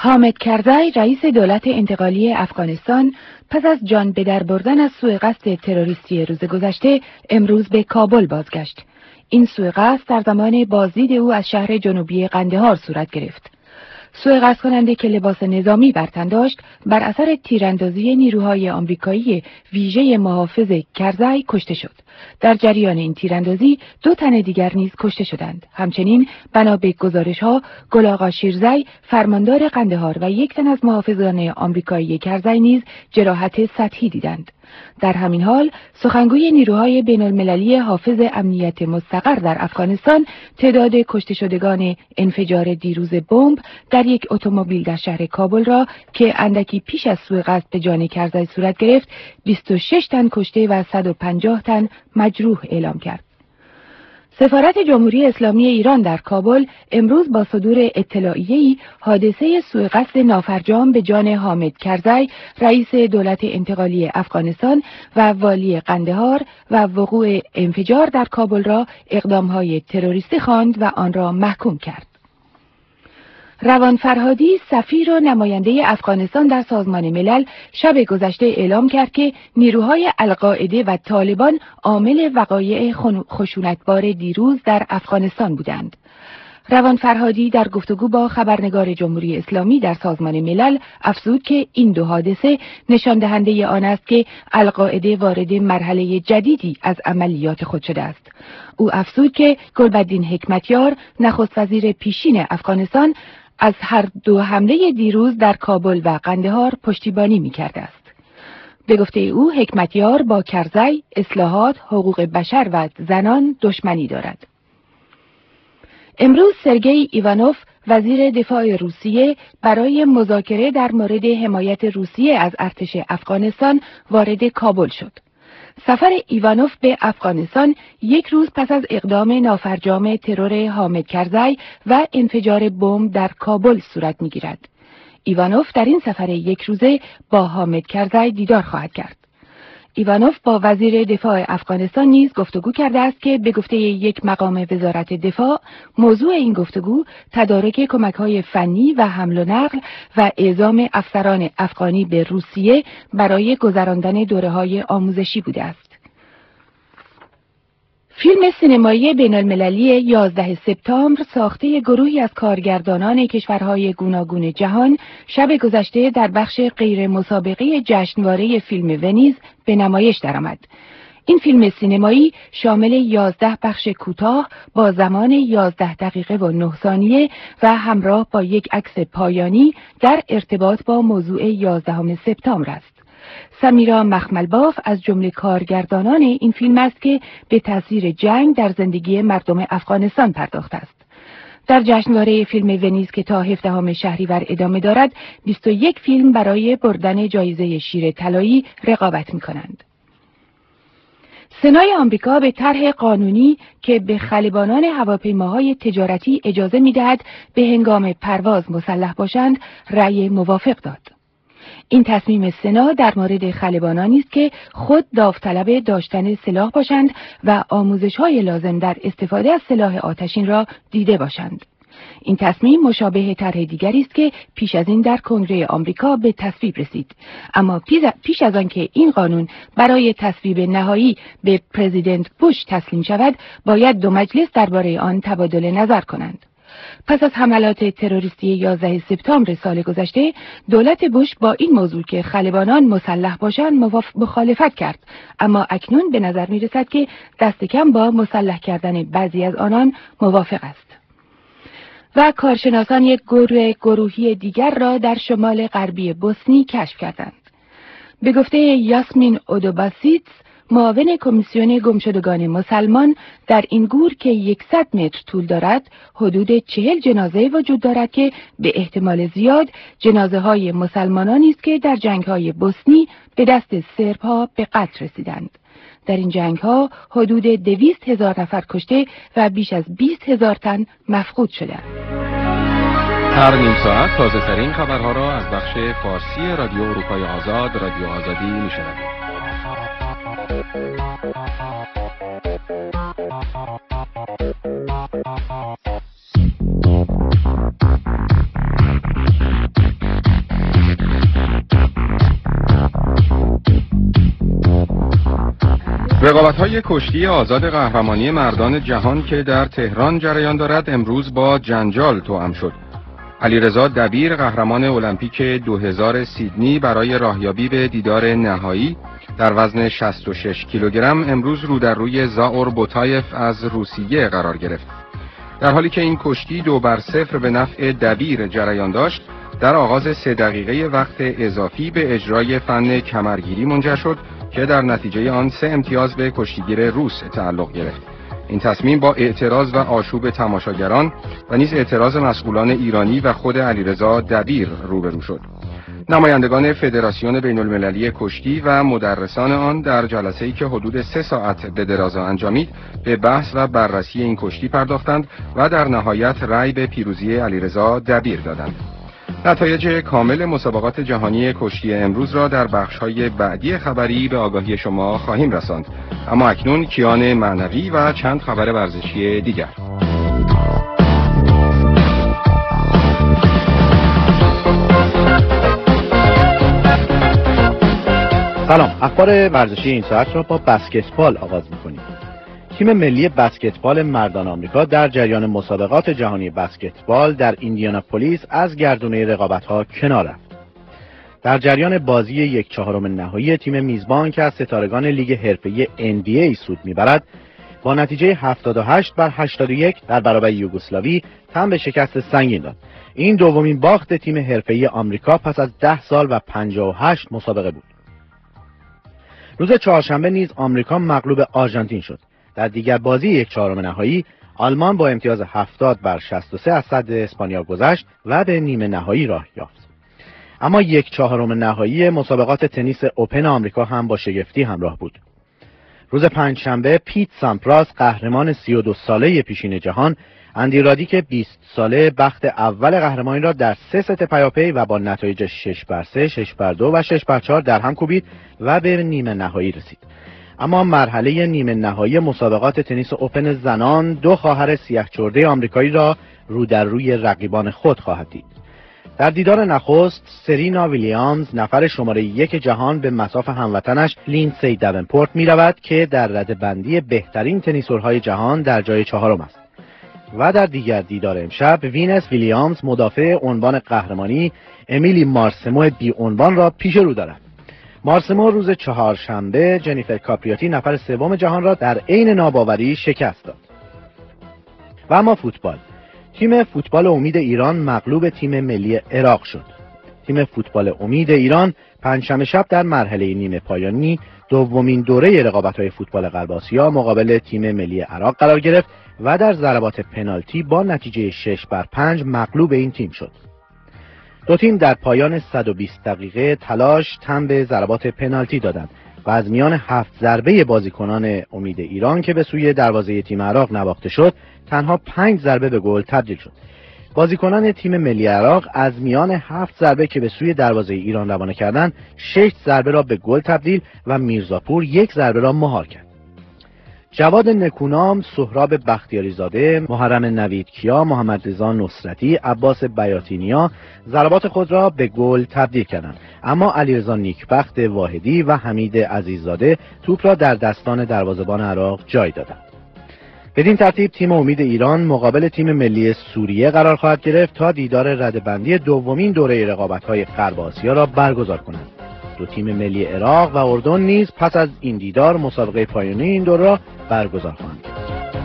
حامد کرزی رئیس دولت انتقالی افغانستان پس از جان به در بردن از سوءقصد تروریستی روز گذشته امروز به کابل بازگشت. این سوءقصد در زمان بازدید او از شهر جنوبی قندهار صورت گرفت. سوءقصد کننده که لباس نظامی بر تن داشت بر اثر تیراندازی نیروهای آمریکایی ویژه محافظ کرزی کشته شد. در جریان این تیراندازی 2 تن دیگر نیز کشته شدند. همچنین بنا به گزارش‌ها گل آقا شیرزی فرماندار قندهار و 1 تن از محافظان آمریکایی کرزی نیز جراحت سطحی دیدند. در همین حال سخنگوی نیروهای بین‌المللی حافظ امنیت مستقر در افغانستان تعداد کشته شدگان انفجار دیروز بمب در یک اتومبیل در شهر کابل را که اندکی پیش از سوءقصد به جان کرزی صورت گرفت 26 تن کشته و 150 تن مجروح اعلام کرد. سفارت جمهوری اسلامی ایران در کابل امروز با صدور اطلاعیه‌ای حادثه سوءقصد نافرجام به جان حامد کرزی رئیس دولت انتقالی افغانستان و والی قندهار و وقوع انفجار در کابل را اقدام‌های تروریستی خواند و آن را محکوم کرد. روان فرهادی سفیر و نماینده افغانستان در سازمان ملل شب گذشته اعلام کرد که نیروهای القاعده و طالبان عامل وقایع خشونتبار دیروز در افغانستان بودند. روان فرهادی در گفتگو با خبرنگار جمهوری اسلامی در سازمان ملل افزود که این 2 حادثه نشان دهنده آن است که القاعده وارد مرحله جدیدی از عملیات خود شده است. او افزود که گلبدین حکمتیار نخست وزیر پیشین افغانستان از هر 2 حمله دیروز در کابل و قندهار پشتیبانی می‌کرده است. به گفته او حکمتیار با کرزی، اصلاحات، حقوق بشر و زنان دشمنی دارد. امروز سرگئی ایوانوف وزیر دفاع روسیه برای مذاکره در مورد حمایت روسیه از ارتش افغانستان وارد کابل شد. سفر ایوانوف به افغانستان 1 روز پس از اقدام نافرجام ترور حامد کرزی و انفجار بمب در کابل صورت می‌گیرد. ایوانوف در این سفر 1 روزه با حامد کرزی دیدار خواهد کرد. ایوانوف با وزیر دفاع افغانستان نیز گفتگو کرده است که به گفته یک مقام وزارت دفاع موضوع این گفتگو تدارک کمک‌های فنی و حمل و نقل و اعزام افسران افغانی به روسیه برای گذراندن دوره‌های آموزشی بوده است. فیلم سینمایی بین‌المللی 11 سپتامبر ساخته گروهی از کارگردانان کشورهای گوناگون جهان شب گذشته در بخش غیر مسابقه جشنواره فیلم ونیز به نمایش درآمد. این فیلم سینمایی شامل 11 بخش کوتاه با زمان 11 دقیقه و 9 ثانیه و همراه با یک عکس پایانی در ارتباط با موضوع 11 سپتامبر است. سمیرا مخملباف از جمله کارگردانان این فیلم است که به تاثیر جنگ در زندگی مردم افغانستان پرداخته است. در جشنواره فیلم ونیز که تا 17 شهریور ادامه دارد، 21 فیلم برای بردن جایزه شیر طلایی رقابت می‌کنند. سنای آمریکا به طرح قانونی که به خلبانان هواپیماهای تجارتی اجازه می‌دهد به هنگام پرواز مسلح باشند، رأی موافق داد. این تصمیم سنا در مورد خلبانانی است که خود داوطلب داشتن سلاح باشند و آموزش‌های لازم در استفاده از سلاح آتشین را دیده باشند. این تصمیم مشابه طرح دیگری است که پیش از این در کنگره آمریکا به تصویب رسید. اما پیش از آن که این قانون برای تصویب نهایی به پرزیدنت بوش تسلیم شود، باید 2 مجلس درباره آن تبادل نظر کنند. پس از حملات تروریستی 11 سپتامبر سال گذشته، دولت بوش با این موضوع که خلبانان مسلح باشند مخالفت کرد، اما اکنون به نظر می رسد که دست کم با مسلح کردن بعضی از آنان موافق است. و کارشناسان یک گروهی دیگر را در شمال غربی بوسنی کشف کردند. به گفته یاسمین اودوباسیتس، معاون کمیسیون گمشدگان مسلمان، در این گور که 100 متر طول دارد، حدود 40 جنازه وجود دارد که به احتمال زیاد جنازه های مسلمانانی است که در جنگ های بوسنی به دست سرب ها به قتل رسیدند. در این جنگ ها حدود 200,000 نفر کشته و بیش از 20,000 تن مفقود شدند. هر نیم ساعت تازه ترین خبرها را از بخش فارسی رادیو اروپای آزاد، رادیو آزادی میشنوید. رقابت‌های کشتی آزاد قهرمانی مردان جهان که در تهران جریان دارد امروز با جنجال توأم شد. علیرضا دبیر قهرمان المپیک 2000 سیدنی برای راهیابی به دیدار نهایی در وزن 66 کیلوگرم امروز رو در روی زاور بوتایف از روسیه قرار گرفت. در حالی که این کشتی 2-0 به نفع دبیر جریان داشت، در آغاز 3 دقیقه وقت اضافی به اجرای فن کمرگیری منجر شد که در نتیجه آن 3 امتیاز به کشتیگیر روس تعلق گرفت. این تصمیم با اعتراض و آشوب تماشاگران و نیز اعتراض مسئولان ایرانی و خود علیرضا دبیر روبرو شد. نمایندگان فدراسیون بین المللی کشتی و مدرسان آن در جلسه‌ای که حدود 3 ساعت به درازا انجامید به بحث و بررسی این کشتی پرداختند و در نهایت رأی به پیروزی علیرضا دبیر دادند. نتایج کامل مسابقات جهانی کشتی امروز را در بخش‌های بعدی خبری به آگاهی شما خواهیم رساند. اما اکنون کیان معنوی و چند خبر ورزشی دیگر. سلام، اخبار ورزشی این ساعت را با بسکتبال آغاز می‌کنیم. تیم ملی بسکتبال مردان آمریکا در جریان مسابقات جهانی بسکتبال در ایندیاناپولیس از گردونه رقابت‌ها کنار رفت. در جریان بازی 1/4 نهایی تیم میزبان که از ستارگان لیگ حرفه‌ای NBA سود می‌برد، با نتیجه 78-81 در برابر یوگسلاوی تن به شکست سنگین داد. این دومین باخت تیم حرفه‌ای آمریکا پس از 10 سال و 58 مسابقه بود. روز چهارشنبه نیز آمریکا مغلوب آرژانتین شد. در دیگر بازی 1/4 نهایی آلمان با امتیاز 70-63 از صد اسپانیا گذشت و به نیمه نهایی راه یافت. اما 1/4 نهایی مسابقات تنیس اوپن آمریکا هم با شگفتی همراه بود. روز پنجشنبه پیت سامپراس قهرمان 32 ساله پیشین جهان، اندی رادیک 20 ساله بخت اول قهرمانی را در 3 ست پیاپی و با نتایج 6-3, 6-2 و 6-4 در هم کوبید و به نیمه نهایی رسید. اما مرحله نیمه نهایی مسابقات تنیس اوپن زنان 2 خواهر سیاه‌چرده آمریکایی را رو در روی رقیبان خود خواهد دید. در دیدار نخست سرینا ویلیامز نفر شماره 1 جهان به مصاف هموطنش لیندسی دونپورت می رود که در رده‌بندی بهترین تنیسورهای جهان در جای 4 است. و در دیگر دیدار امشب وینس ویلیامز مدافع عنوان قهرمانی امیلی مارسمو بی عنوان را پیش رو دارد. مارسمو روز چهارشنبه جنیفر کاپریاتی نفر 3 جهان را در عین ناباوری شکست داد. و اما فوتبال. تیم فوتبال امید ایران مغلوب تیم ملی عراق شد. تیم فوتبال امید ایران پنجشنبه شب در مرحله نیمه پایانی دومین دوره رقابت‌های فوتبال غرب آسیا مقابل تیم ملی عراق قرار گرفت و در ضربات پنالتی با نتیجه 6-5 مغلوب این تیم شد. دو تیم در پایان 120 دقیقه تلاش تن به ضربات پنالتی دادند و از میان 7 ضربه بازیکنان امید ایران که به سوی دروازه تیم عراق نواخته شد، تنها 5 ضربه به گل تبدیل شد. بازیکنان تیم ملی عراق از میان 7 ضربه که به سوی دروازه ایران روانه کردند، 6 ضربه را به گل تبدیل و میرزاپور 1 ضربه را مهار کرد. جواد نکونام، سهراب بختیاری زاده، محرم نویدکیا، محمد رضا نصرتی، عباس بیاتینیا ضربات خود را به گل تبدیل کردند، اما علیرضا نیکبخت واحدی و حمید عزیززاده توپ را در دستان دروازه‌بان عراق جای دادند. بدین ترتیب تیم امید ایران مقابل تیم ملی سوریه قرار خواهد گرفت تا دیدار رده‌بندی دومین دوره رقابت‌های غرب آسیا را برگزار کنند. دو تیم ملی عراق و اردن نیز پس از این دیدار مسابقه پایانی این دوره را برگزار خواهند کرد.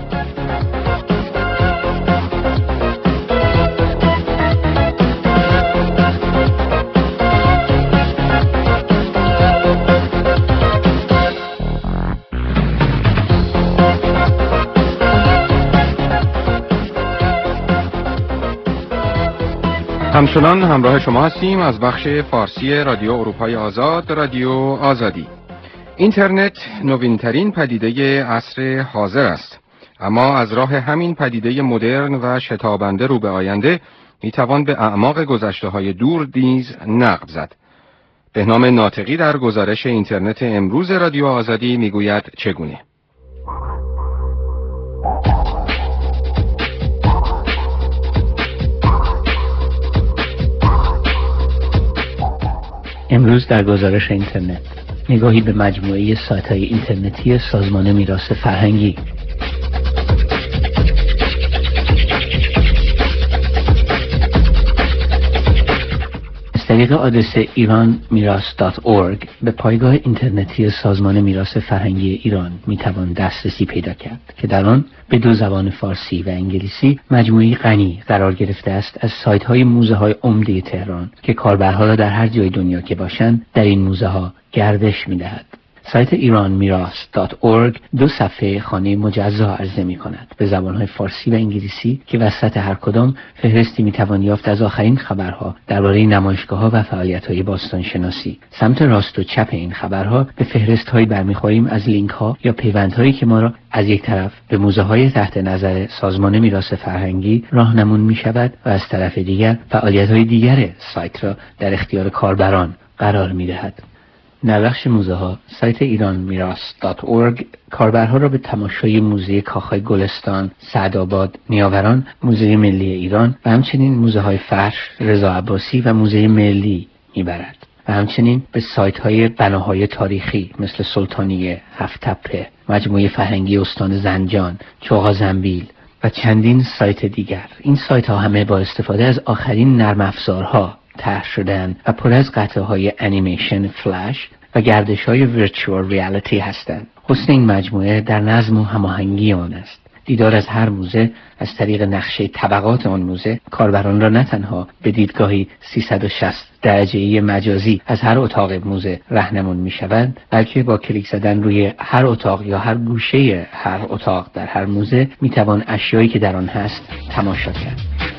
همچنان همراه شما هستیم از بخش فارسی رادیو اروپای آزاد، رادیو آزادی. اینترنت نوینترین پدیده عصر حاضر است، اما از راه همین پدیده مدرن و شتابنده رو به آینده میتوان به اعماق گذشته‌های دور نیز نقب زد. بهنام ناطقی در گزارش اینترنت امروز رادیو آزادی میگوید چگونه. امروز در گزارش اینترنت نگاهی به مجموعه سایت‌های اینترنتی سازمان میراث فرهنگی. از طریق آدرس iranmiras.org به پایگاه اینترنتی سازمان میراث فرهنگی ایران میتوان دسترسی پیدا کرد که در آن به دو زبان فارسی و انگلیسی مجموعی غنی قرار گرفته است از سایت‌های موزه‌های عمده تهران که کاربرها را در هر جای دنیا که باشند در این موزه‌ها گردش می‌دهد. سایت iranmiras.org دو صفحه خانه مجزا عرضه می کند به زبانهای فارسی و انگلیسی که وسط هر کدام فهرستی می توان یافت از آخرین خبرها درباره نمایشگاه‌ها و فعالیت‌های باستانشناسی. سمت راست و چپ این خبرها به فهرست‌هایی برمی‌خوریم از لینک‌ها یا پیوندهایی که ما را از یک طرف به موزه‌های تحت نظر سازمان میراث فرهنگی راهنمون می‌شود و از طرف دیگر فعالیت‌های دیگر سایت را در اختیار کاربران قرار می‌دهد. در بخش موزه‌ها سایت iranmiras.org کاربرها را به تماشای موزه کاخهای گلستان، سعدآباد، نیاوران، موزه ملی ایران و همچنین موزه‌های فرش، رضا عباسی و موزه ملی میبرد و همچنین به سایت‌های بناهای تاریخی مثل سلطانیه، هفت تپه، مجموعه فرهنگی استان زنجان، چوغا زنبیل و چندین سایت دیگر. این سایت‌ها همه با استفاده از آخرین نرم افزارها طرح شده‌اند و پر از قطعه‌های انیمیشن فلش و گردش‌های ورچوال ریالیتی هستند. حسن این مجموعه در نظم و هماهنگی آن است. دیدار از هر موزه از طریق نقشه طبقات آن موزه کاربران را نه تنها به دیدگاهی 360 درجه‌ای مجازی از هر اتاق موزه راهنمون می‌شوند، بلکه با کلیک زدن روی هر اتاق یا هر گوشه هر اتاق در هر موزه می‌توان اشیایی که در آن هست تماشا کرد.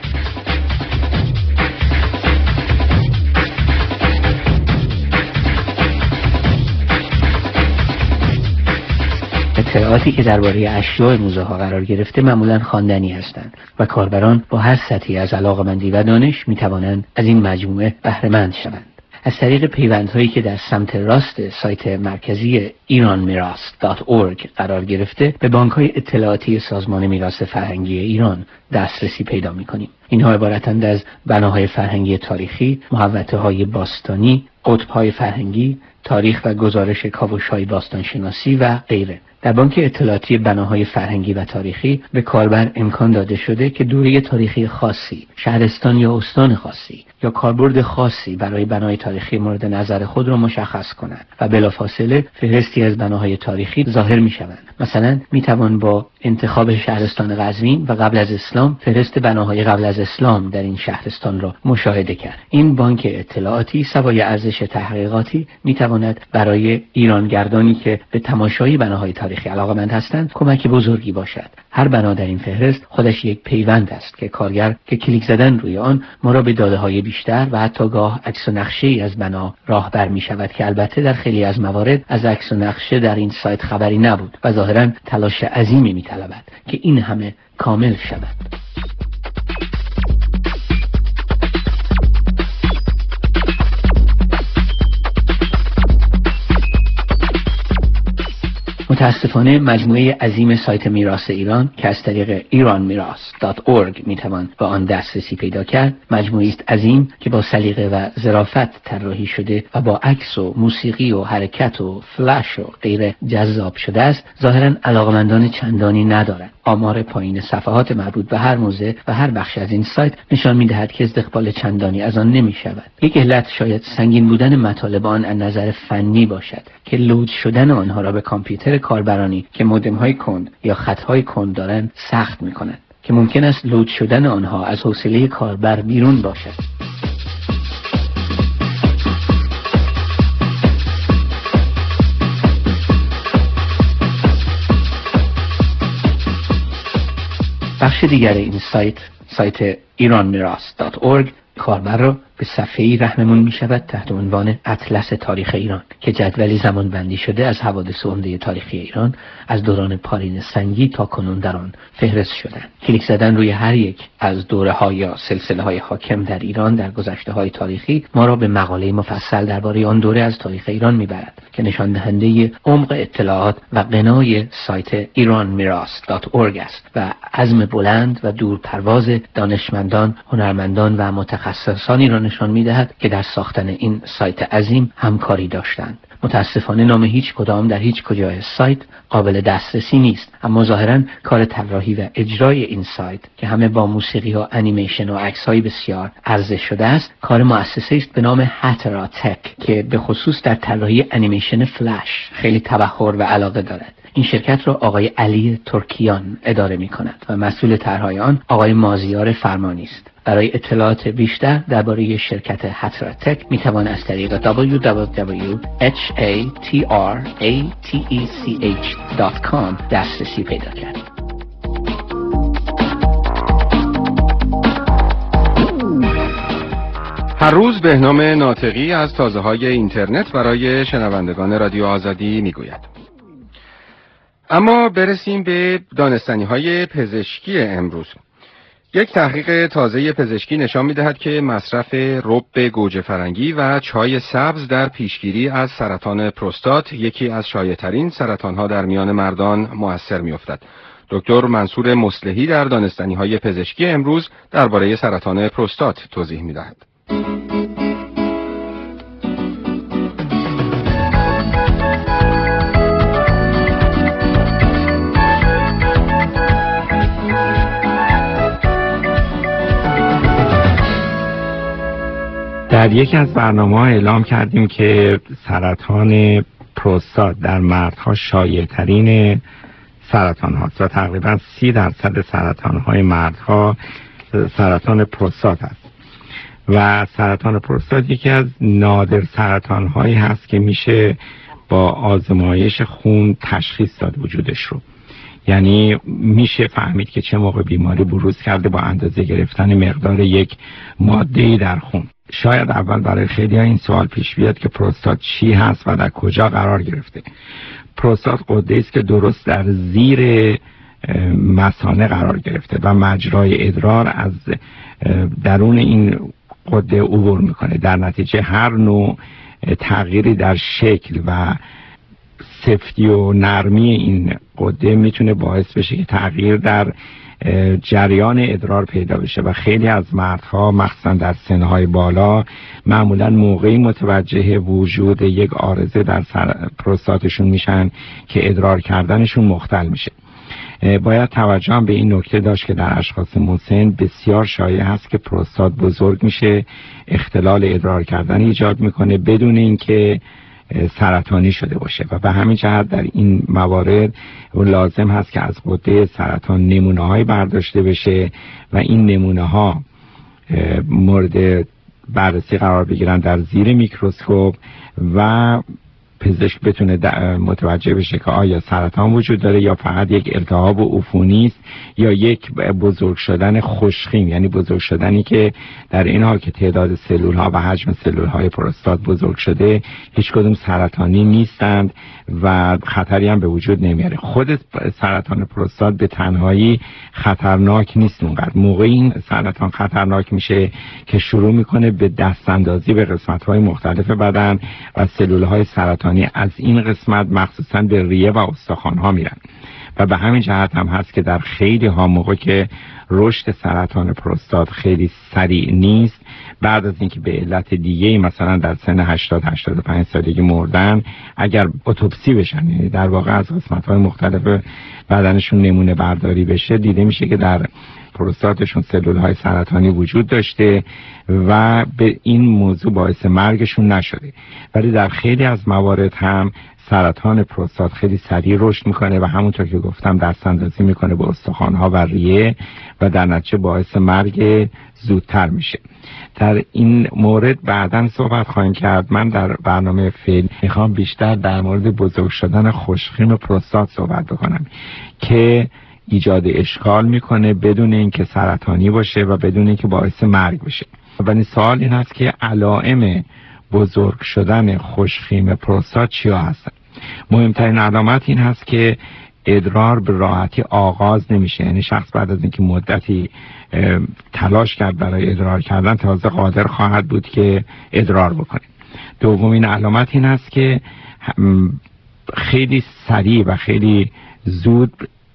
اطلاعاتی که درباره اشیاء موزه ها قرار گرفته معمولاً خواندنی هستند و کاربران با هر سطحی از علاقه‌مندی و دانش می توانند از این مجموعه بهره مند شوند. از طریق پیوندهایی که در سمت راست سایت مرکزی iranmiras.org قرار گرفته به بانک‌های اطلاعاتی سازمان میراث فرهنگی ایران دسترسی پیدا می‌کنیم. اینها عبارتند از بناهای فرهنگی تاریخی، محوطه‌های باستانی، قطب‌های فرهنگی، تاریخ و گزارش کاوش‌های باستانشناسی و غیره. در بانک اطلاعاتی بناهای فرهنگی و تاریخی به کاربر امکان داده شده که دوره تاریخی خاصی، شهرستان یا استان خاصی یا کاربرد خاصی برای بنای تاریخی مورد نظر خود را مشخص کنند و بلافاصله فهرستی از بناهای تاریخی ظاهر می‌شوند. مثلا می‌توان با انتخاب شهرستان قزوین و قبل از اسلام فهرست بناهای قبل از اسلام در این شهرستان را مشاهده کرد. این بانک اطلاعاتی سوای ارزش تحقیقاتی می‌تواند برای ایرانگردانی که به تماشای بناهای تاریخی علاقه‌مند هستند کمک بزرگی باشد. هر بنا در این فهرست خودش یک پیوند است که کارگر که کلیک زدن روی آن ما را به داده‌های بیشتر و حتی گاه عکس و نقشه‌ای از بنا راهبر می‌شود که البته در خیلی از موارد از عکس و نقشه در این سایت خبری نبود و ظاهراً تلاش عظیمی می‌طلبد که این همه کامل شود. متاسفانه مجموعه عظیم سایت میراث ایران که از طریق iranmiras.org میتوان به آن دسترسی پیدا کرد، مجموعی است عظیم که با سلیقه و ظرافت طراحی شده و با عکس و موسیقی و حرکت و فلش و غیره جذاب شده است. ظاهراً علاقمندان چندانی ندارد. آمار پایین صفحات مربوط به هر موزه و هر بخش از این سایت نشان می‌دهد که استقبال چندانی از آن نمی‌شود. یک علت شاید سنگین بودن مطالب آن از نظر فنی باشد که لود شدن آنها را به کامپیوتر کاربرانی که مودم‌های کند یا خط‌های کند دارند سخت می‌کند که ممکن است لود شدن آنها از حوصله کاربر بیرون باشد. بخش دیگر این سایت iranmiras.org کاربر را به صفحه‌ای راهنمون می‌شود تحت عنوان اطلس تاریخ ایران که جدولی زمانبندی شده از حوادث عمده تاریخی ایران از دوران پارین سنگی تا کنون در آن فهرست شدند. کلیک زدن روی هر یک از دوره‌ها یا سلسله‌های حاکم در ایران در گذشته‌های تاریخی ما را به مقاله مفصل درباره آن دوره از تاریخ ایران می‌برد که نشان دهنده عمق اطلاعات و غنای سایت iranmiras.org است و عزم بلند و دورپرواز دانشمندان، هنرمندان و متخصصانی را را نشان می‌دهد که در ساختن این سایت عظیم همکاری داشتند. متاسفانه نام هیچ کدام در هیچ کجای سایت قابل دسترسی نیست، اما ظاهراً کار طراحی و اجرای این سایت که همه با موسیقی و انیمیشن و عکس‌های بسیار عرضه شده است، کار مؤسسه‌ای است به نام هترا تک که به خصوص در طراحی انیمیشن فلش خیلی تبحر و علاقه دارد. این شرکت را آقای علی ترکیان اداره می‌کند و مسئول طرح‌های آن آقای مازیار فرمانی است. برای اطلاعات بیشتر درباره شرکت هترا تک می‌توان از طریق www.hatratech.com دسترسی پیدا کرد. هر روز بهنام ناطقی از تازه‌های اینترنت برای شنوندگان رادیو آزادی میگوید. اما برسیم به دانستنی‌های پزشکی امروز. یک تحقیق تازه پزشکی نشان می‌دهد که مصرف رب گوجه فرنگی و چای سبز در پیشگیری از سرطان پروستات، یکی از شایع‌ترین سرطان‌ها در میان مردان، مؤثر می‌افتد. دکتر منصور مصلحی در دانستنی‌های پزشکی امروز درباره سرطان پروستات توضیح می‌دهد. در یکی از برنامه‌ها اعلام کردیم که سرطان پروستات در مردها شایع‌ترین سرطان هاست و تقریبا 30% سرطان‌های مردها سرطان پروستات است و سرطان پروستات یکی از نادر سرطان‌هایی هست که میشه با آزمایش خون تشخیص داد وجودش رو. یعنی میشه فهمید که چه موقع بیماری بروز کرده با اندازه گرفتن مقدار یک ماده‌ای در خون. شاید اول برای خیلی ها این سوال پیش بیاد که پروستات چی هست و در کجا قرار گرفته. پروستات غده است که درست در زیر مثانه قرار گرفته و مجرای ادرار از درون این غده عبور میکنه. در نتیجه هر نوع تغییری در شکل و سفتی و نرمی این غده میتونه باعث بشه که تغییر در جریان ادرار پیدا بشه و خیلی از مردها مخصوصا در سنهای بالا معمولا موقعی متوجه وجود یک عارضه در پروستاتشون میشن که ادرار کردنشون مختل میشه. باید توجه هم به این نکته داشت که در اشخاص مسن بسیار شایع هست که پروستات بزرگ میشه، اختلال ادرار کردن ایجاد میکنه بدون اینکه سرطانی شده باشه و به همین جهت در این موارد لازم هست که از غده سرطان نمونه‌های برداشته بشه و این نمونه‌ها مورد بررسی قرار بگیرن در زیر میکروسکوپ و پزشک بتونه متوجه بشه که آیا سرطان وجود داره یا فقط یک التهاب عفونی است یا یک بزرگ شدن خوشخیم، یعنی بزرگ شدنی که در این حال که تعداد سلول ها و حجم سلول های پروستات بزرگ شده هیچ کدوم سرطانی نیستند و خطری هم به وجود نمیاره. خود سرطان پروستات به تنهایی خطرناک نیست اونقدر. موقعی این سرطان خطرناک میشه که شروع میکنه به دست اندازی به قسمت های مختلف بدن و سلول های سرطانی از این قسمت مخصوصا به ریه و استخوان ها میرن و به همین جهت هم هست که در خیلی ها موقع که رشد سرطان پروستات خیلی سریع نیست، بعد از اینکه به علت دیگه مثلا در سن 80-85 سالگی مردن، اگر اتوپسی بشن، یعنی در واقع از قسمت های مختلف بدنشون نمونه برداری بشه، دیده میشه که در پروستاتشون سلول های سرطانی وجود داشته و به این موضوع باعث مرگشون نشده. ولی در خیلی از موارد هم سرطان پروستات خیلی سریع رشد میکنه و همونطور که گفتم دست اندازی میکنه به استخوان‌ها و ریه و در نتیجه باعث مرگ زودتر میشه. در این مورد بعداً صحبت خواهیم کرد. من در برنامه فعلی میخوام بیشتر در مورد بزرگ شدن خوشخیم پروستات صحبت بکنم که ایجاد اشکال میکنه بدون اینکه سرطانی باشه و بدون اینکه باعث مرگ بشه. ولی سوال این هست که علائم بزرگ شدن خوشخیم پروستات چیا هستن؟ مهمترین علامت این هست که ادرار به راحتی آغاز نمیشه، یعنی شخص بعد از اینکه مدتی تلاش کرد برای ادرار کردن تازه قادر خواهد بود که ادرار بکنه. دومین علامت این هست که خیلی سریع و خیلی زود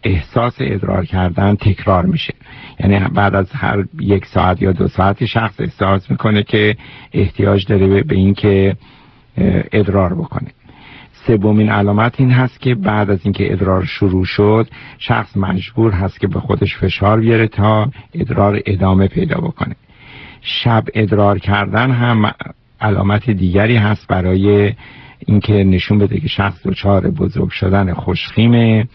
احساس ادرار کردن تکرار میشه. یعنی بعد از هر 1 ساعت یا 2 ساعت شخص احساس میکنه که احتیاج داره به این که ادرار بکنه. سومین علامت این هست که بعد از اینکه ادرار شروع شد شخص مجبور هست که به خودش فشار بیاره تا ادرار ادامه پیدا بکنه. شب ادرار کردن هم علامت دیگری هست برای اینکه نشون بده که شخص دچار بزرگ شدن خوشخیم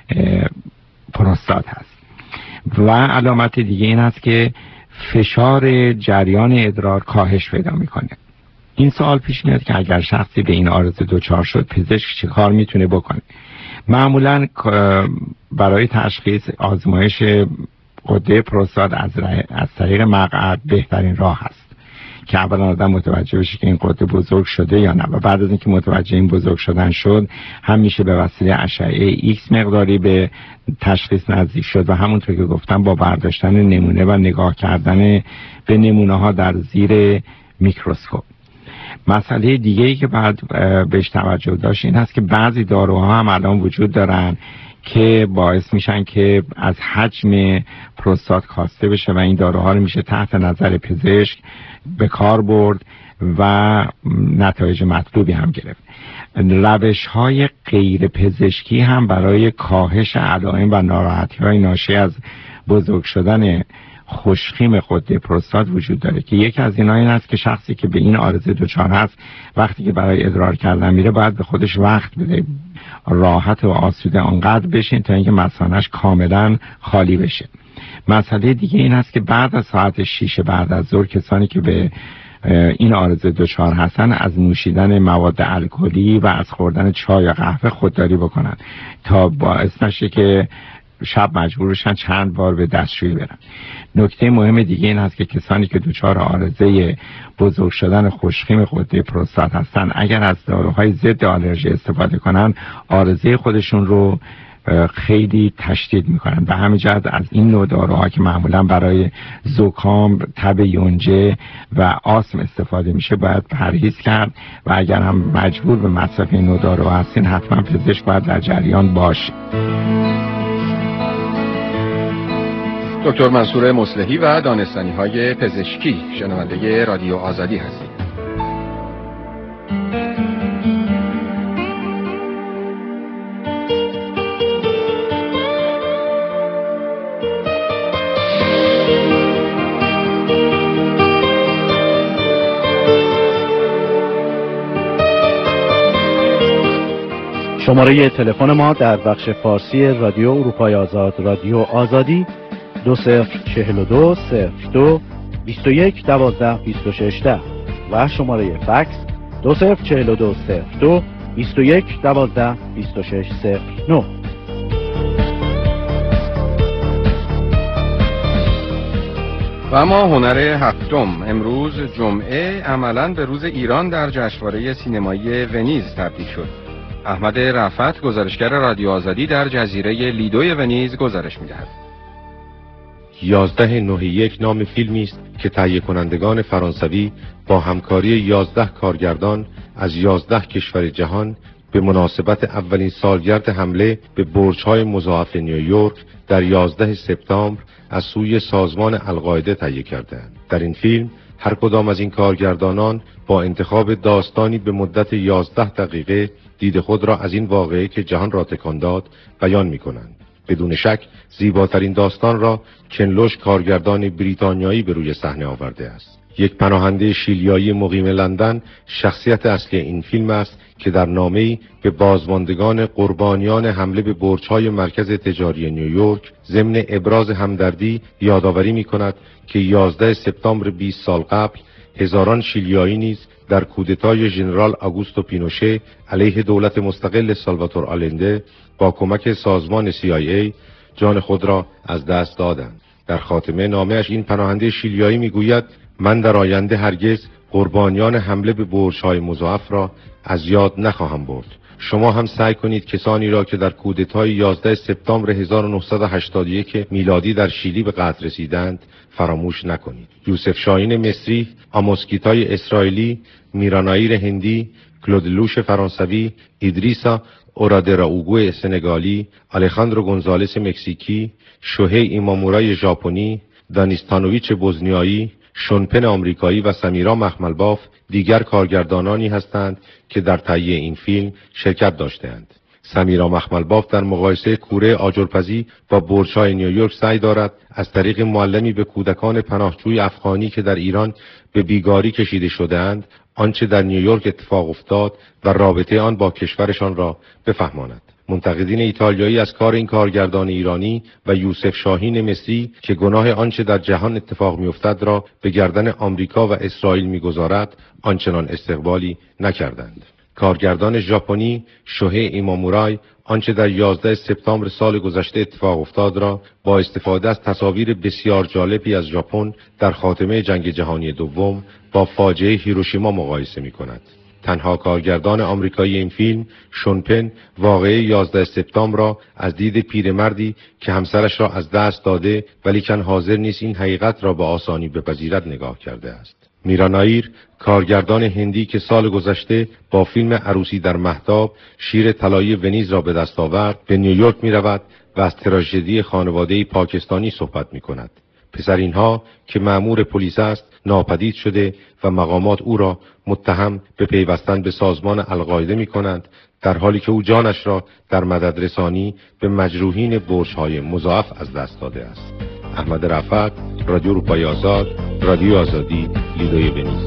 پروستات هست. و علامت دیگه این هست که فشار جریان ادرار کاهش پیدا میکنه. این سوال پیش میاد که اگر شخصی به این عارضه دچار شد پزشک چه کار میتونه بکنه؟ معمولا برای تشخیص آزمایش غده پروستات از طریق مقعد بهترین راه هست که اولا آدم متوجه بشه که این غده بزرگ شده یا نه، و بعد از اینکه متوجه این بزرگ شدن شد هم میشه به وسیله اشعه ایکس مقداری به تشخیص نزدیک شد و همونطور که گفتم با برداشتن نمونه و نگاه کردن به نمونه ها در زیر میکروسکوپ. مسئله دیگه ای که بعد بهش توجه داشت این هست که بعضی داروها هم الان وجود دارن که باعث میشن که از حجم پروستات کاسته بشه و این داروها رو میشه تحت نظر پزشک به کار برد و نتایج مطلوبی هم گرفت. روش‌های غیر پزشکی هم برای کاهش علائم و ناراحتی‌های ناشی از بزرگ شدن خوشخیم غده پروستات وجود داره که یکی از اینا این است که شخصی که به این عارضه دچار هست وقتی که برای ادرار کردن میره باید به خودش وقت بده، راحت و آسوده آنقدر بشین تا اینکه مثانه‌اش کاملا خالی بشه. مسئله دیگه این است که بعد از ساعت 6 بعد از ظهر کسانی که به این عارضه دچار هستن از نوشیدن مواد الکلی و از خوردن چای و قهوه خودداری بکنن تا باعث نشه که شب مجبورشن چند بار به دستشویی برن. نکته مهم دیگه این هست که کسانی که دچار عارضه بزرگ شدن خوشخیم غده پروستات هستن اگر از داروهای ضد آلرژی استفاده کنن عارضه خودشون رو خیلی تشدید میکنن. به همین جهت از این نوع داروها که معمولا برای زکام، تب یونجه و آسم استفاده میشه باید پرهیز کرد و اگر هم مجبور به مصرف این نوع داروها هستین حتما پزشک باید در جریان باشه. دکتر منصور مصلحی و دانستنی‌های پزشکی، شنونده رادیو آزادی هستید. شماره تلفن ما در بخش فارسی رادیو اروپای آزاد، رادیو آزادی 2042 02 21 12 26 و شماره فکس 2042 02 21 12 26 09. و اما هنر هفتم امروز جمعه عملاً به روز ایران در جشنواره سینمایی ونیز تبدیل شد. احمد رفعت گزارشگر رادیو آزادی در جزیره لیدوی ونیز گزارش می‌دهد. 1191 نام فیلمی است که تهیه کنندگان فرانسوی با همکاری 11 کارگردان از 11 کشور جهان به مناسبت اولین سالگرد حمله به برج‌های مضاعف نیویورک در 11 سپتامبر از سوی سازمان القاعده تهیه کردند. در این فیلم هر کدام از این کارگردانان با انتخاب داستانی به مدت 11 دقیقه دید خود را از این واقعه که جهان را تکان داد بیان می‌کنند. بدون شک زیباترین داستان را کن لوش کارگردان بریتانیایی به روی صحنه آورده است. یک پناهنده شیلیایی مقیم لندن شخصیت اصلی این فیلم است که در نامه‌ای به بازماندگان قربانیان حمله به برج‌های مرکز تجاری نیویورک ضمن ابراز همدردی یادآوری می‌کند که 11 سپتامبر 20 سال قبل هزاران شیلیایی نیز در کودتای ژنرال آگوستو پینوشه علیه دولت مستقل سالواتور آلنده با کمک سازمان CIA جان خود را از دست دادند. در خاتمه نامه‌اش این پناهنده شیلیایی میگوید من در آینده هرگز قربانیان حمله به برج‌های مضاعف را از یاد نخواهم برد. شما هم سعی کنید کسانی را که در کودتای 11 سپتامبر 1981 میلادی در شیلی به قتل رسیدند فراموش نکنید. یوسف شاهین مصری، آموس گیتای اسرائیلی، میرانایر هندی، کلود لوش فرانسوی، ایدریسا اورادراوگو سنگالی، آلخاندرو گونزالس مکزیکی، شوهی ایمامورای ژاپنی، دانیستانویچ بوزنیایی، شونپن آمریکایی و سمیرا مخملباف دیگر کارگردانانی هستند که در تهیه این فیلم شرکت داشته‌اند. سمیرا مخملباف در مقایسه کوره آجرپزی با برج‌های نیویورک سعی دارد از طریق معلمی به کودکان پناهجوی افغانی که در ایران به بیگاری کشیده شده‌اند آنچه در نیویورک اتفاق افتاد و رابطه آن با کشورشان را بفهماند. منتقدین ایتالیایی از کار این کارگردان ایرانی و یوسف شاهین مصری که گناه آنچه در جهان اتفاق می‌افتد را به گردن آمریکا و اسرائیل می‌گذارد آنچنان استقبالی نکردند. کارگردان ژاپنی شوهی ایمامورای آنچه در 11 سپتامبر سال گذشته اتفاق افتاد را با استفاده از تصاویر بسیار جالبی از ژاپن در خاتمه جنگ جهانی دوم با فاجعه هیروشیما مقایسه می‌کند. تنها کارگردان آمریکایی این فیلم، شونپن، واقعه 11 سپتامبر را از دید پیرمردی که همسرش را از دست داده ولیکن حاضر نیست این حقیقت را به آسانی بپذیرد نگاه کرده است. میرانایر، کارگردان هندی که سال گذشته با فیلم عروسی در مهتاب شیر طلایی ونیز را به دست آورد، به نیویورک می رود و از تراژدی خانواده‌ای پاکستانی صحبت می کند. پسر اینها که مأمور پلیس است ناپدید شده و مقامات او را متهم به پیوستن به سازمان القاعده می کنند، در حالی که او جانش را در مدد رسانی به مجروحین برج‌های مضاعف از دست داده است. احمد رفعت، رادیو اروپای آزاد، رادیو آزادی، لیدوی ونیز.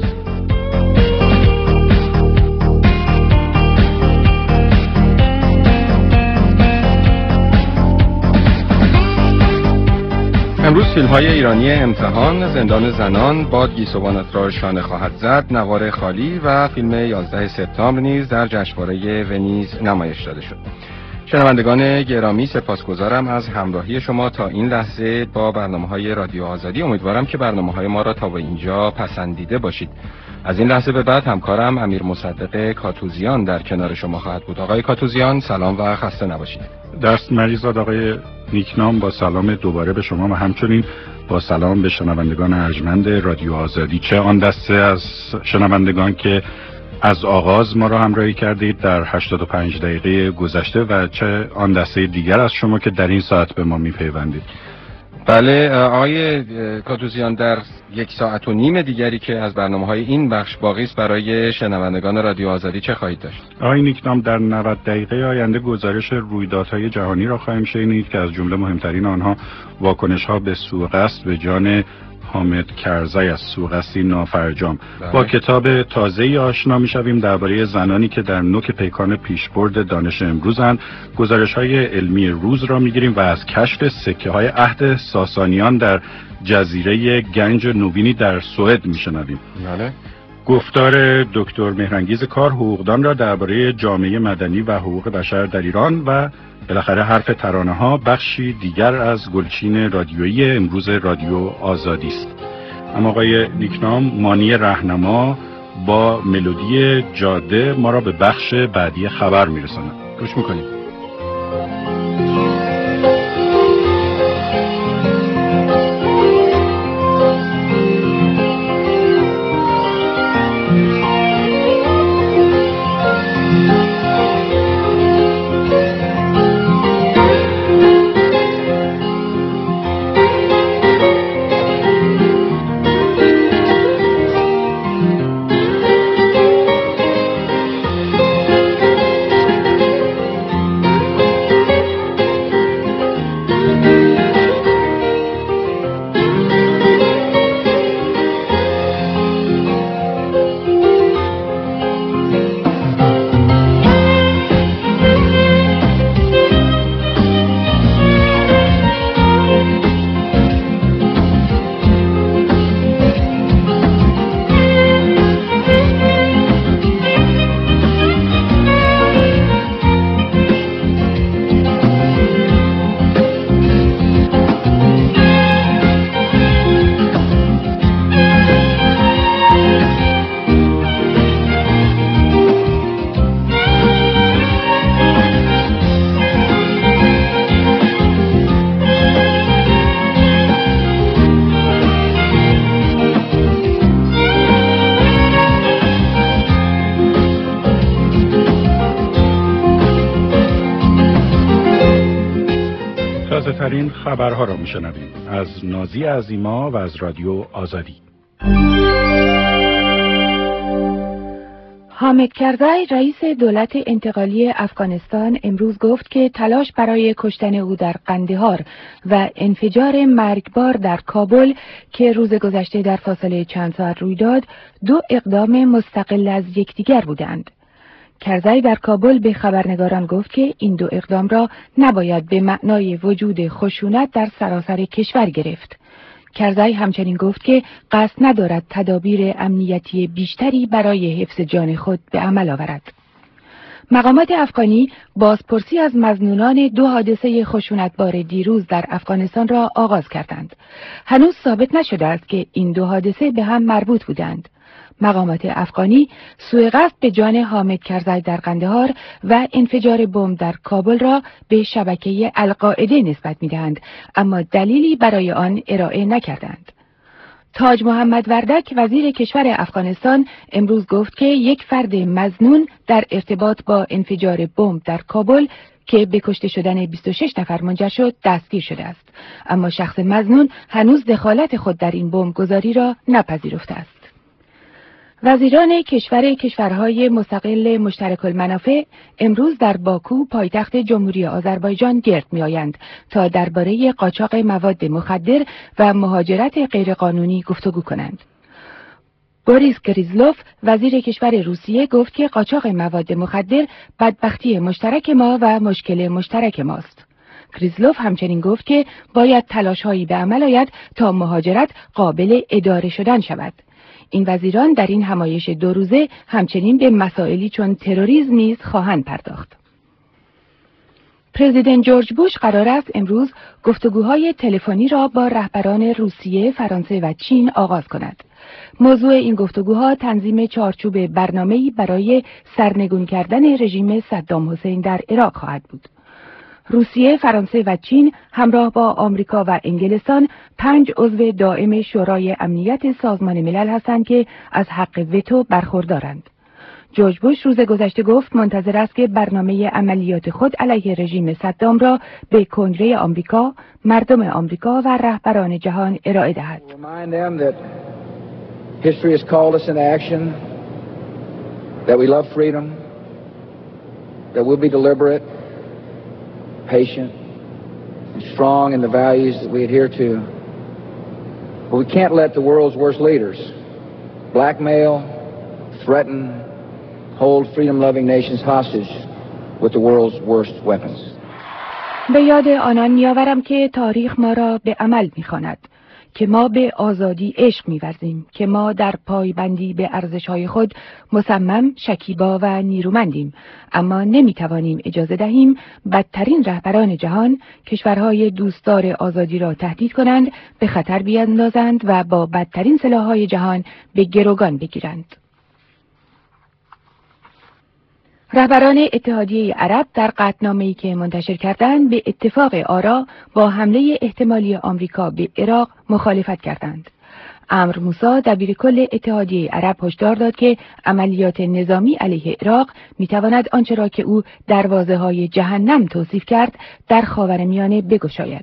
امروز فیلم‌های ایرانی امتحان، زندان زنان، باد گیسوانت را شانه خواهد زد، نوار خالی و فیلم 11 سپتامبر نیز در جشنواره ونیز نمایش داده شد. شنوندگان گرامی، سپاسگزارم از همراهی شما تا این لحظه با برنامه‌های رادیو آزادی. امیدوارم که برنامه‌های ما را تا به اینجا پسندیده باشید. از این لحظه به بعد همکارم امیر مصدق کاتوزیان در کنار شما خواهد بود. آقای کاتوزیان سلام و خسته نباشید. دست مریضاد آقای نیکنام، با سلام دوباره به شما و همچنین با سلام به شنوندگان ارجمند رادیو آزادی، چه آن دسته از شنوندگان که از آغاز ما را همراهی کردید در 85 دقیقه گذشته و چه آن دسته دیگر از شما که در این ساعت به ما میپیوندید. بله آقای کاتوزیان، در 1 ساعت و نیم دیگری که از برنامه‌های این بخش باقی است برای شنوندگان رادیو آزادی چه خواهید داشت؟ آقای نیکنام، در 90 دقیقه آینده گزارش رویدادهای جهانی را خواهیم شنید که از جمله مهمترین آنها واکنش‌ها به سوء قصد به جان حامد کرزی از سوءقصدی نافرجام. با کتاب تازه‌ای آشنا می‌شویم درباره زنانی که در نوک پیکان پیشبرد دانش امروزند. گزارش‌های علمی روز را می‌گیریم و از کشف سکه‌های عهد ساسانیان در جزیره گنج نوینی در سوئد می‌شنویم. بله. گفتار دکتر مهرانگیز کار، حقوقدان را درباره جامعه مدنی و حقوق بشر در ایران و بالاخره حرف ترانه‌ها، بخشی دیگر از گلچین رادیویی امروز رادیو آزادی است. اما آقای نیکنام، مانی راهنما با ملودی جاده ما را به بخش بعدی خبر میرساند. گوش می‌کنیم. ترین خبرها را میشنوید از نازی عظیما و از رادیو آزادی. حامد کرزی رئیس دولت انتقالی افغانستان امروز گفت که تلاش برای کشتن او در قندهار و انفجار مرگبار در کابل که روز گذشته در فاصله چند ساعت روی داد، دو اقدام مستقل از یکدیگر بودند. کرزی در کابل به خبرنگاران گفت که این دو اقدام را نباید به معنای وجود خشونت در سراسر کشور گرفت. کرزی همچنین گفت که قصد ندارد تدابیر امنیتی بیشتری برای حفظ جان خود به عمل آورد. مقامات افغانی بازپرسی از مظنونان دو حادثه خشونتبار دیروز در افغانستان را آغاز کردند. هنوز ثابت نشده است که این دو حادثه به هم مربوط بودند. مقامات افغانی سوءقصد به جان حامد کرزی در قندهار و انفجار بمب در کابل را به شبکه القاعده نسبت می‌دهند، اما دلیلی برای آن ارائه نکردند. تاج محمد وردک وزیر کشور افغانستان امروز گفت که یک فرد مظنون در ارتباط با انفجار بمب در کابل که به کشته شدن 26 نفر منجر شد دستگیر شده است، اما شخص مظنون هنوز دخالت خود در این بمبگذاری را نپذیرفته است. وزیران کشورهای مستقل مشترک المنافع امروز در باکو پایتخت جمهوری آذربایجان گرد می‌آیند تا درباره قاچاق مواد مخدر و مهاجرت غیرقانونی گفتگو کنند. بوریس گریزلوف وزیر کشور روسیه گفت که قاچاق مواد مخدر بدبختی مشترک ما و مشکل مشترک ماست. گریزلوف همچنین گفت که باید تلاش‌هایی به عمل آید تا مهاجرت قابل اداره شدن شود. این وزیران در این همایش 2 روزه همچنین به مسائلی چون تروریسم نیز خواهند پرداخت. پرزیدنت جورج بوش قرار است امروز گفتگوهای تلفنی را با رهبران روسیه، فرانسه و چین آغاز کند. موضوع این گفتگوها تنظیم چارچوب برنامه‌ای برای سرنگون کردن رژیم صدام حسین در عراق خواهد بود. روسیه، فرانسه و چین همراه با آمریکا و انگلستان 5 عضو دائم شورای امنیت سازمان ملل هستند که از حق وتو برخوردارند. جورج بوش روز گذشته گفت منتظر است که برنامه عملیات خود علیه رژیم صدام را به کنگره آمریکا، مردم آمریکا و رهبران جهان ارائه دهد. Patient and strong in the values that we adhere to. But we can't let the world's worst leaders blackmail, threaten, hold freedom-loving nations hostage with the world's worst weapons. به یاد آنان می‌آورم که تاریخ ما را به عمل می‌خواند، که ما به آزادی عشق می‌ورزیم، که ما در پایبندی به ارزش‌های خود مصمم، شکیبا و نیرومندیم، اما نمی‌توانیم اجازه دهیم بدترین رهبران جهان کشورهای دوستدار آزادی را تهدید کنند، به خطر بیاندازند و با بدترین سلاح‌های جهان به گروگان بگیرند. رهبران اتحادیه عرب در قطعنامه‌ای که منتشر کردند به اتفاق آرا با حمله احتمالی آمریکا به عراق مخالفت کردند. عمرو موسی دبیرکل اتحادیه عرب هشدار داد که عملیات نظامی علیه عراق می‌تواند آنچه را که او دروازه‌های جهنم توصیف کرد در خاورمیانه بگشاید.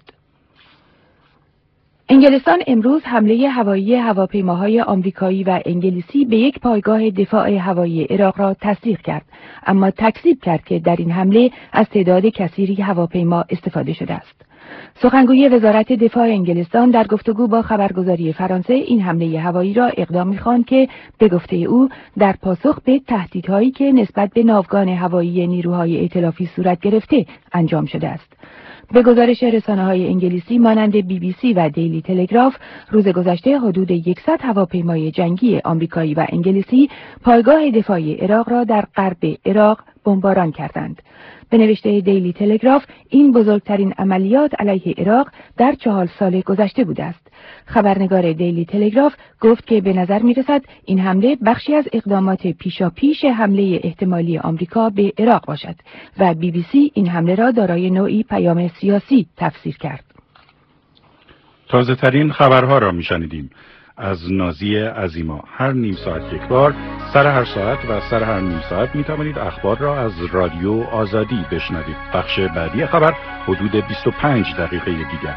انگلستان امروز حمله هوایی هواپیماهای آمریکایی و انگلیسی به یک پایگاه دفاع هوایی عراق را تصدیق کرد، اما تکذیب کرد که در این حمله از تعداد کثیری هواپیما استفاده شده است. سخنگوی وزارت دفاع انگلستان در گفتگو با خبرگزاری فرانسه این حمله هوایی را اقدامی خواند که به گفته او در پاسخ به تهدیدهایی که نسبت به ناوگان هوایی نیروهای ائتلافی صورت گرفته انجام شده است. به گزارش رسانه‌های انگلیسی مانند BBC و دیلی تلگراف، روز گذشته حدود 100 هواپیمای جنگی آمریکایی و انگلیسی پایگاه دفاعی عراق را در غرب عراق بمباران کردند. به نوشته دیلی تلگراف، این بزرگترین عملیات علیه عراق در 4 سال گذشته بوده است. خبرنگار دیلی تلگراف گفت که به نظر می‌رسد این حمله بخشی از اقدامات پیشاپیش حمله احتمالی آمریکا به عراق باشد و BBC این حمله را دارای نوعی پیام سیاسی تفسیر کرد. تازه‌ترین خبرها را می‌شنیدیم. از نازی عظیما. هر نیم ساعت یک بار، سر هر ساعت و سر هر نیم ساعت می توانید اخبار را از رادیو آزادی بشنوید. بخش بعدی خبر حدود 25 دقیقه دیگر.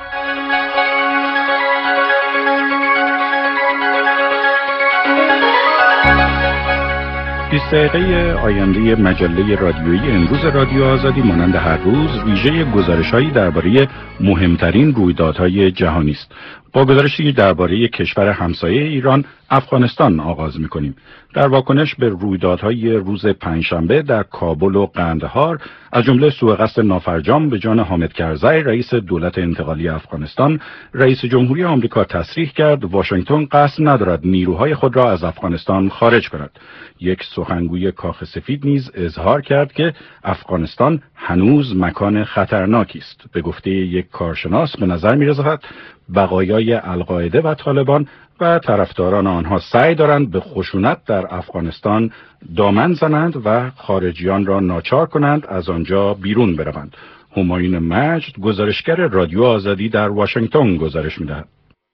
20 دقیقه آینده مجله رادیویی امروز رادیو آزادی مانند هر روز ویژه گزارش‌هایی درباره مهمترین رویدادهای جهانی است. با گزارشی درباره کشور همسایه ایران، افغانستان آغاز می‌کنیم. در واکنش به رویدادهای روز پنجشنبه در کابل و قندهار، از جمله سوء قصد نافرجام به جان حامد کرزی رئیس دولت انتقالی افغانستان، رئیس جمهوری آمریکا تصریح کرد واشنگتن قصد ندارد نیروهای خود را از افغانستان خارج کند. یک سخنگوی کاخ سفید نیز اظهار کرد که افغانستان هنوز مکان خطرناکی است. به گفته یک کارشناس به نظر می‌رسد بقایای القاعده و طالبان و طرفداران آنها سعی دارند به خشونت در افغانستان دامن زنند و خارجیان را ناچار کنند از آنجا بیرون بروند. همایون مجد، گزارشگر رادیو آزادی در واشنگتن گزارش می‌دهد.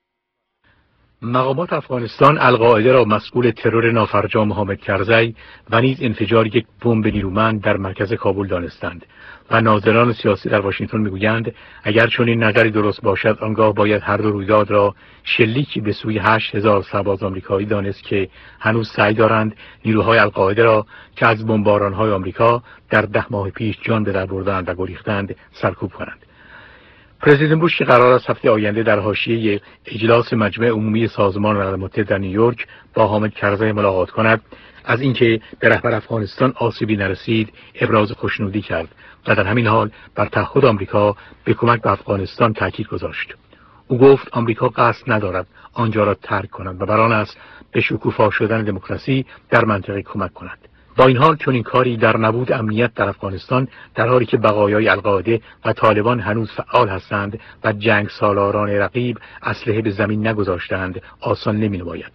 مقامات افغانستان القاعده را مسئول ترور نافرجام حامد کرزی و نیز انفجار یک بمب نیرومند در مرکز کابل دانستند و ناظران سیاسی در واشنگتن میگویند اگر چنین نظری درست باشد آنگاه باید هر دو رویداد را شلیکی به سوی 8000 سرباز آمریکایی دانست که هنوز سعی دارند نیروهای القاعده را که از بمباران‌های آمریکا در 10 ماه پیش جان به در بردند و گریختند سرکوب کنند. پرزیدنت بوش که قرار است هفته آینده در حاشیه اجلاس مجمع عمومی سازمان ملل متحد در نیویورک با حامد کرزی ملاقات کند، از اینکه به رهبر افغانستان آسیبی نرسید ابراز خوشنودی کرد و در همین حال بر تعهد آمریکا به کمک به افغانستان تاکید گذاشت. او گفت آمریکا قصد ندارد آنجا را ترک کند و بر آن است به شکوفا شدن دموکراسی در منطقه کمک کند. با این حال چون این کاری در نبود امنیت در افغانستان در حالی که بقایای القاعده و طالبان هنوز فعال هستند و جنگ سالاران رقیب اسلحه به زمین نگذاشتند آسان نمی‌نماید.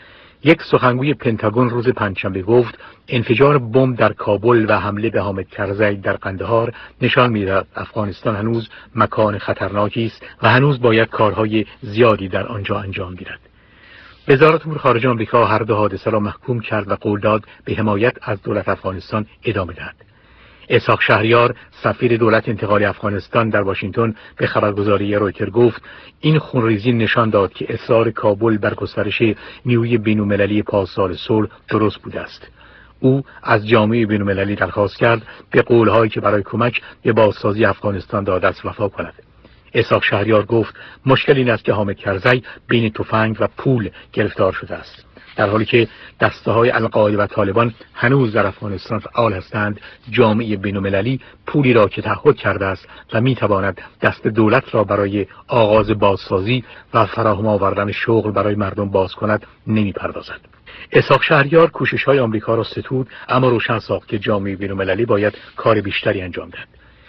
یک سخنگوی پنتاگون روز پنجشنبه گفت انفجار بمب در کابل و حمله به حامد کرزی در قندهار نشان می‌دهد افغانستان هنوز مکان خطرناکی است و هنوز باید کارهای زیادی در آنجا انجام گیرد. وزارت امور خارجه آمریکا هر دو حادثه را محکوم کرد و قول داد به حمایت از دولت افغانستان ادامه دهد. اسحاق شهریار سفیر دولت انتقالی افغانستان در واشنگتن به خبرگزاری رویتر گفت این خونریزی نشان داد که اصرار کابل بر گسترش نیروی بین‌المللی پاسدار صلح درست بوده است. او از جامعه بین‌المللی درخواست کرد به قول‌هایی که برای کمک به بازسازی افغانستان داده است وفا کند. اسحاق شهریار گفت مشکل این است که حامد کرزی بین تفنگ و پول گرفتار شده است. در حالی که دسته‌های القاعده و طالبان هنوز در افغانستان فعال هستند، جامعه بین‌المللی پولی را که تعهد کرده است و می‌تواند دست دولت را برای آغاز بازسازی و فراهم آوردن شغل برای مردم باز کند نمی‌پردازد. اسحاق شهریار کوشش‌های آمریکا را ستود، اما روشن ساخت که جامعه بین‌المللی باید کار بیشتری انجام دهد.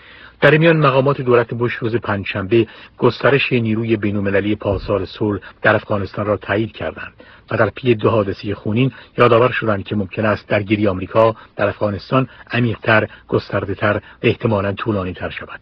در میان مقامات دولت بوش روز پنجشنبه گسترش نیروی بین‌المللی پاسدار صلح در افغانستان را تایید کردند و در پی 2 حادثه خونین یادآور شدند که ممکن است درگیری آمریکا در افغانستان عمیق‌تر، گسترده‌تر و احتمالاً طولانی‌تر شود.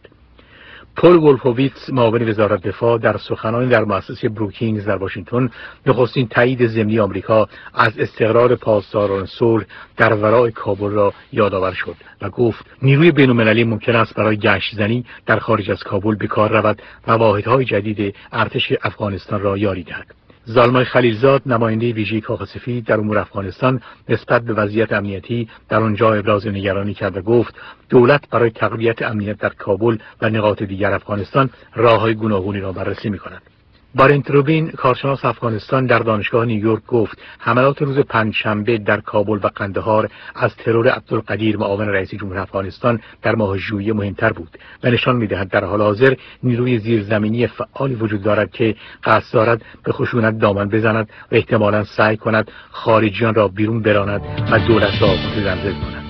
پول ولفوویتس معاون وزارت دفاع در سخنانی در مؤسسه بروکینگز در واشنگتن نخستین تایید ضمنی آمریکا از استقرار پاسداران صلح در ورای کابل را یادآور شد و گفت نیروی بین‌المللی ممکن است برای گشت‌زنی در خارج از کابل به کار رود و واحدهای جدید ارتش افغانستان را یاری دهد. زالمای خلیلزاد نماینده ویژه کاخ سفید در امور افغانستان نسبت به وضعیت امنیتی در آنجا ابراز نگرانی کرد و گفت دولت برای تقویت امنیت در کابل و نقاط دیگر افغانستان راه‌های گوناگونی را بررسی می‌کند. بارنت روبین کارشناس افغانستان در دانشگاه نیویورک گفت حملات روز پنجشنبه در کابل و قندهار از ترور عبدالقدیر معاون رئیس جمهور افغانستان در ماه ژوئیه مهمتر بود و نشان می‌دهد در حال حاضر نیروی زیرزمینی فعالی وجود دارد که قصد دارد به خشونت دامن بزند و احتمالاً سعی کند خارجیان را بیرون براند و دولت را متزلزل کند.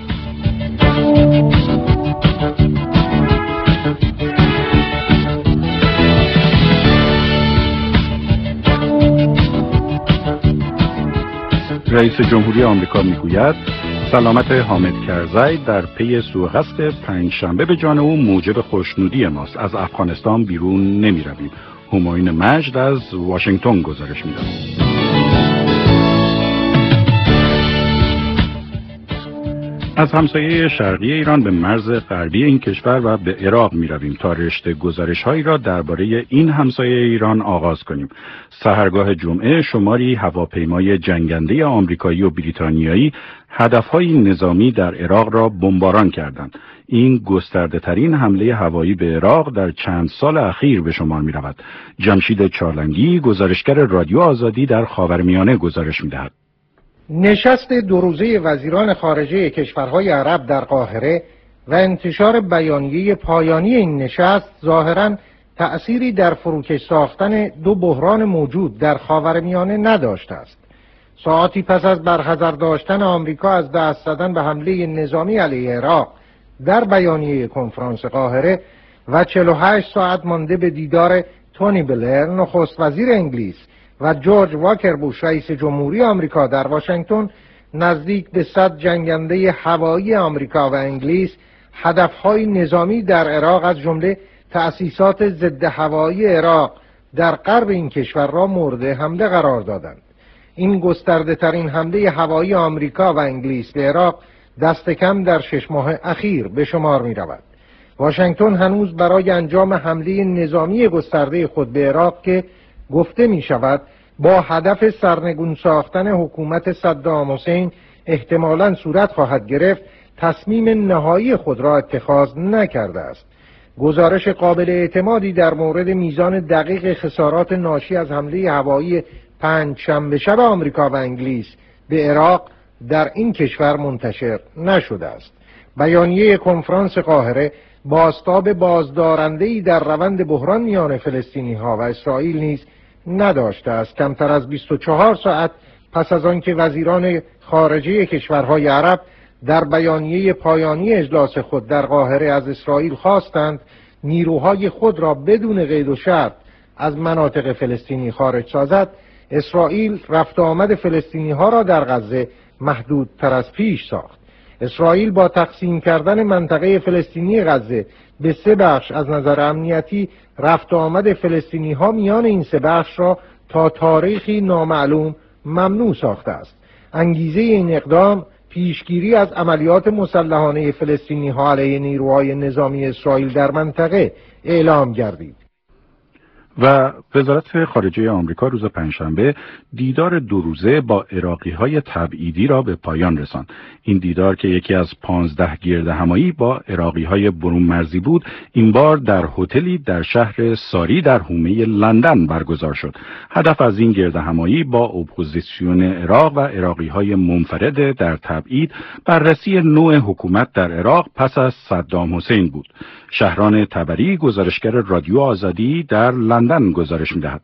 رئیس جمهوری آمریکا میگوید سلامت حامد کرزی در پی سوء قصد پنجشنبه به جان او موجب خوشنودی ماست. از افغانستان بیرون نمی‌رویم. همایون مجد از واشنگتن گزارش می‌دهد. از همسایه شرقی ایران به مرز غربی این کشور و به عراق می رویم تا رشته گزارش‌هایی را درباره این همسایه ایران آغاز کنیم. سحرگاه جمعه شماری هواپیمای جنگنده آمریکایی و بریتانیایی هدف‌های نظامی در عراق را بمباران کردند. این گسترده‌ترین حمله هوایی به عراق در چند سال اخیر به شمار می رود. جمشید چارلنگی، گزارشگر رادیو آزادی در خاورمیانه گزارش می دهد. نشست دو روزه وزیران خارجه کشورهای عرب در قاهره و انتشار بیانیه پایانی این نشست ظاهراً تأثیری در فروکش ساختن دو بحران موجود در خاورمیانه نداشته است. ساعتی پس از برحذر داشتن آمریکا از دست زدن به حمله نظامی علیه عراق در بیانیه کنفرانس قاهره و 48 ساعت مانده به دیدار تونی بلر نخست وزیر انگلیس و جورج واکر بوش رئیس جمهوری آمریکا در واشنگتن، نزدیک به 100 جنگنده هوایی آمریکا و انگلیس هدفهای نظامی در عراق از جمله تأسیسات ضد هوایی عراق در غرب این کشور را مورد حمله قرار دادند. این گسترده ترین حمله هوایی آمریکا و انگلیس به عراق دست کم در 6 ماه اخیر به شمار می رود. واشنگتن هنوز برای انجام حمله نظامی گسترده خود به عراق که گفته می شود با هدف سرنگون ساختن حکومت صدام حسین احتمالاً صورت خواهد گرفت، تصمیم نهایی خود را اتخاذ نکرده است. گزارش قابل اعتمادی در مورد میزان دقیق خسارات ناشی از حمله هوایی پنجشنبه شب آمریکا و انگلیس به عراق در این کشور منتشر نشده است. بیانیه کنفرانس قاهره بازتاب بازدارنده‌ای در روند بحران میان فلسطینی‌ها و اسرائیل نیز نداشته است. کمتر از 24 ساعت پس از آنکه وزیران خارجه کشورهای عرب در بیانیه پایانی اجلاس خود در قاهره از اسرائیل خواستند نیروهای خود را بدون قید و شرط از مناطق فلسطینی خارج سازد، اسرائیل رفت و آمد فلسطینی‌ها را در غزه محدودتر از پیش ساخت. اسرائیل با تقسیم کردن منطقه فلسطینی غزه به 3 بخش از نظر امنیتی رفت و آمد فلسطینی‌ها میان این 3 بخش را تا تاریخی نامعلوم ممنوع ساخته است. انگیزه این اقدام پیشگیری از عملیات مسلحانه فلسطینی‌ها علیه نیروهای نظامی اسرائیل در منطقه اعلام گردید. و وزارت خارجه آمریکا روز پنجشنبه دیدار 2 روزه با عراقی‌های تبعیدی را به پایان رساند. این دیدار که یکی از 15 گردهمایی با عراقی‌های برون مرزی بود، این بار در هتلی در شهر ساری در حومه لندن برگزار شد. هدف از این گردهمایی با اپوزیسیون عراق و عراقی‌های منفرد در تبعید بررسی نوع حکومت در عراق پس از صدام حسین بود. شهران تبری، گزارشگر رادیو آزادی در لندن گزارش می‌دهد.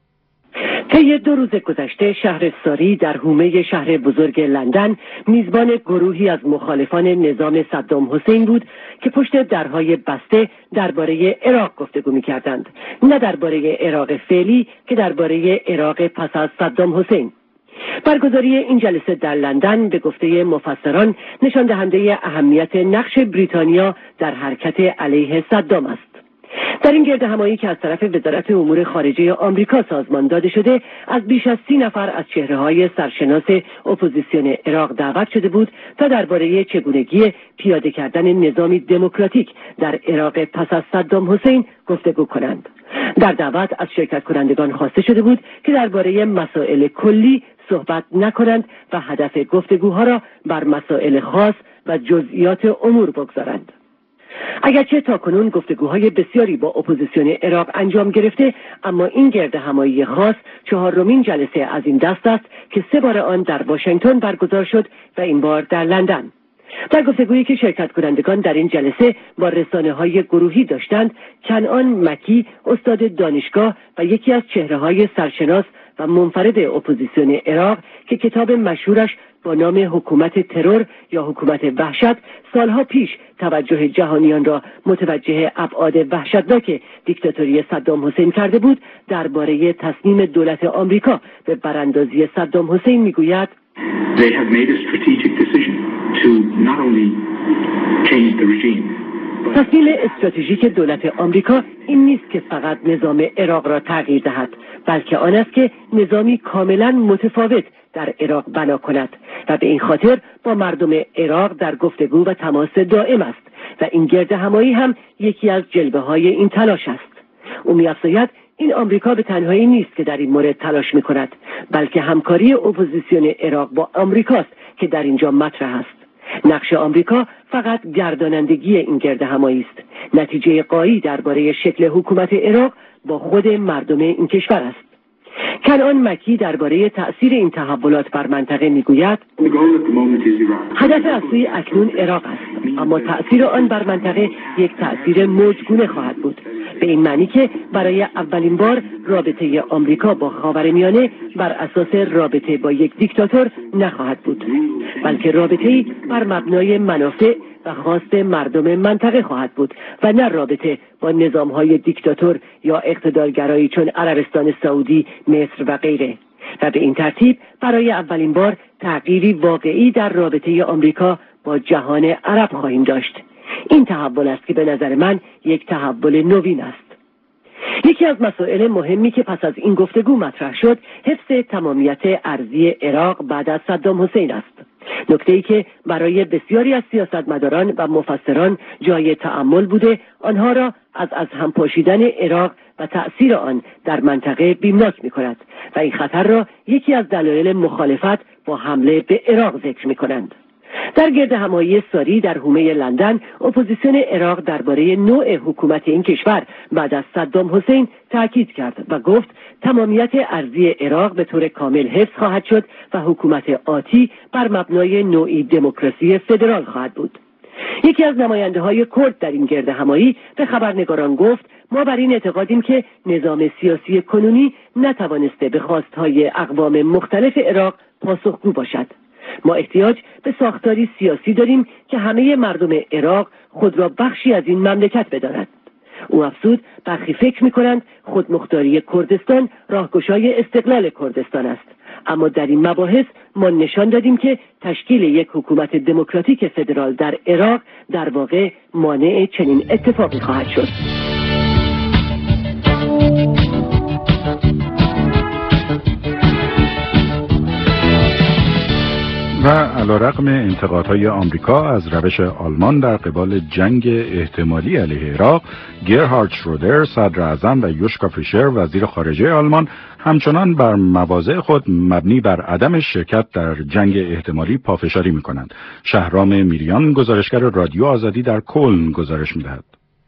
طی 2 روز گذشته شهر ساری در حومه شهر بزرگ لندن میزبان گروهی از مخالفان نظام صدام حسین بود که پشت درهای بسته درباره عراق گفتگو می‌کردند، نه درباره عراق فعلی که درباره عراق پس از صدام حسین. برگزاری این جلسه در لندن به گفته مفسران نشان دهنده اهمیت نقش بریتانیا در حرکت علیه صدام است. در این گردهمایی که از طرف وزارت امور خارجه آمریکا سازمان داده شده، از بیش از 30 نفر از چهره‌های سرشناس اپوزیسیون عراق دعوت شده بود تا درباره چگونگی پیاده کردن نظامی دموکراتیک در عراق پس از صدام حسین گفتگو کنند. در دعوت از شرکت کنندگان خواسته شده بود که درباره مسائل کلی صحبت نکنند و هدف گفتگوها را بر مسائل خاص و جزئیات امور بگذارند. اگرچه تاکنون گفتگوهای بسیاری با اپوزیسیون عراق انجام گرفته، اما این گردهمایی خاص 4مین جلسه از این دست است که 3 بار آن در واشنگتن برگزار شد و این بار در لندن. در گفتگویی که شرکت کنندگان در این جلسه با رسانه‌های گروهی داشتند، کنعان مکی، استاد دانشگاه و یکی از چهره‌های سرشناس و منفرد اپوزیسیون عراق که کتاب مشهورش با نام حکومت ترور یا حکومت وحشت سالها پیش توجه جهانیان را متوجه ابعاد وحشتناک دیکتاتوری صدام حسین کرده بود، درباره تصمیم دولت آمریکا به براندازی صدام حسین میگوید: They have made a strategic decision to not only change the regime تصمیم استراتژیک دولت آمریکا این نیست که فقط نظام عراق را تغییر دهد، بلکه آن است که نظامی کاملا متفاوت در عراق بنا کند و به این خاطر با مردم عراق در گفتگو و تماس دائم است و این گرد همایی هم یکی از جلوه‌های این تلاش است. او می‌افزاید این آمریکا به تنهایی نیست که در این مورد تلاش می‌کند، بلکه همکاری اپوزیسیون عراق با آمریکاست که در اینجا مطرح است. نقش آمریکا فقط گردانندگی این گرد همایی است. نتیجه غایی درباره شکل حکومت عراق با خود مردم این کشور است. کنعان مکی درباره تأثیر این تحولات بر منطقه میگوید هدف اصلی اکنون عراق است، اما تأثیر آن بر منطقه یک تأثیر موجگونه خواهد بود، به این معنی که برای اولین بار رابطه آمریکا با خاورمیانه بر اساس رابطه با یک دیکتاتور نخواهد بود، بلکه رابطه‌ای بر مبنای منافع و خواست مردم منطقه خواهد بود و نه رابطه با نظام‌های دیکتاتور یا اقتدارگرایی چون عربستان سعودی، مصر و غیره. و به این ترتیب برای اولین بار تغییری واقعی در رابطه آمریکا با جهان عرب خواهیم داشت. این تحول است که به نظر من یک تحول نوین است. یکی از مسائل مهمی که پس از این گفتگو مطرح شد، حفظ تمامیت ارضی عراق بعد از صدام حسین است. نکته‌ای که برای بسیاری از سیاستمداران و مفسران جای تأمل بوده، آنها را از هم پاشیدن عراق و تأثیر آن در منطقه بیمناک می‌کند و این خطر را یکی از دلایل مخالفت با حمله به عراق ذکر می‌کنند. در گرد همایی ساری در حومه لندن، اپوزیسیون عراق درباره نوع حکومت این کشور بعد از صدام حسین تاکید کرد و گفت تمامیت ارضی عراق به طور کامل حفظ خواهد شد و حکومت آتی بر مبنای نوعی دموکراسی فدرال خواهد بود. یکی از نماینده‌های کرد در این گرد همایی به خبرنگاران گفت ما بر این اعتقادیم که نظام سیاسی کنونی نتوانسته به خواستهای اقوام مختلف عراق پاسخگو باشد. ما احتیاج به ساختاری سیاسی داریم که همه مردم عراق خود را بخشی از این مملکت بداند. او افزود برخی فکر می‌کنند خودمختاری کردستان راهگشای استقلال کردستان است، اما در این مباحث ما نشان دادیم که تشکیل یک حکومت دموکراتیک فدرال در عراق در واقع مانع چنین اتفاقی خواهد شد. و علیرغم انتقادهای آمریکا از روش آلمان در قبال جنگ احتمالی علیه عراق، گرهارد شرودر صدر اعظم و یوشکا فیشر وزیر خارجه آلمان همچنان بر مواضع خود مبنی بر عدم شرکت در جنگ احتمالی پافشاری می‌کنند. شهرام میریان گزارشگر رادیو آزادی در کلن گزارش می‌دهد.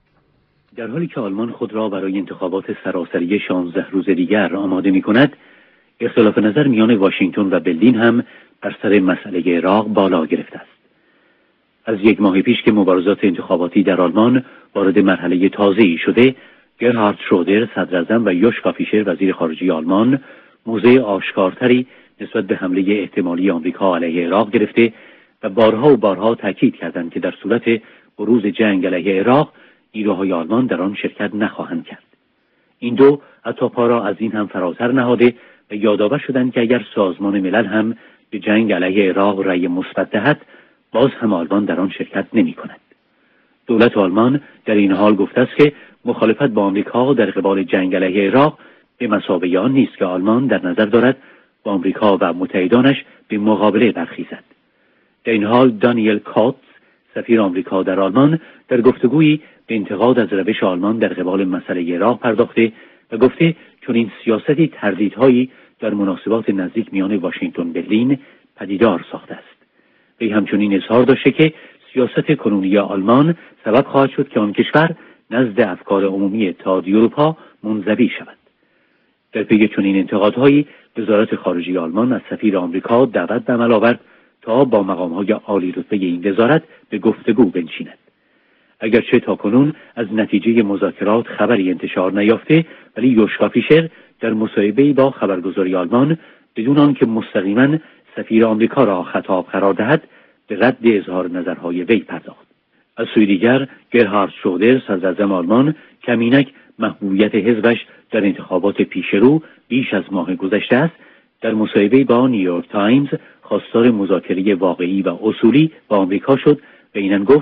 در حالی که آلمان خود را برای انتخابات سراسری 16 روز دیگر آماده می‌کند، اختلاف نظر میان واشنگتن و برلین هم بر سر مسئله عراق بالا گرفته است. از یک ماه پیش که مبارزات انتخاباتی در آلمان وارد مرحله تازه‌ای شده، گرهارد شرودر صدر اعظم و یوشکا فیشر وزیر خارجه آلمان موضع آشکارتری نسبت به حمله احتمالی آمریکا علیه عراق گرفته و بارها تاکید کردند که در صورت بروز جنگ علیه عراق نیروهای آلمان در آن شرکت نخواهند کرد. این دو حتی پا را از این هم فراتر نهاده و یادآور شدند که اگر سازمان ملل هم به جنگ علیه عراق رأی مثبت دهد، باز هم آلمان در آن شرکت نمی کند. دولت آلمان در این حال گفته است که مخالفت با آمریکا در قبال جنگ علیه عراق به مثابه آن نیست که آلمان در نظر دارد با آمریکا و متحدانش به مقابله برخیزد. در این حال دانیل کاتز سفیر آمریکا در آلمان در گفتگویی به انتقاد از روش آلمان در قبال مسئله عراق پرداخته و گفته چون این سیاستی تردیدهایی در مناسبات نزدیک میان واشنگتن برلین پدیدار ساخته است. وی همچنین اظهار داشته که سیاست کنونی آلمان سبب خواهد شد که آن کشور نزد افکار عمومی اتحادیه اروپا منزوی شود. در پی چنین انتقادهایی وزارت خارجه آلمان از سفیر آمریکا دعوت به عمل آورد تا با مقام‌های عالی رتبه این وزارت به گفتگو بنشیند. اگرچه تاکنون از نتیجه مذاکرات خبری انتشار نیافته، ولی یوشکا فیشر در مصاحبه‌ای با خبرگزاری آلمان بدون آنکه مستقیما سفیر آمریکا را خطاب قرار دهد به رد اظهار نظرهای وی پرداخت. از سوی دیگر گرهارد شرودر صدر اعظم آلمان کمینک محبوبیت حزبش در انتخابات پیشرو بیش از ماه گذشته است، در مصاحبه‌ای با نیویورک تایمز خواستار مذاکره واقعی و اصولی با آمریکا شد و اینن گفت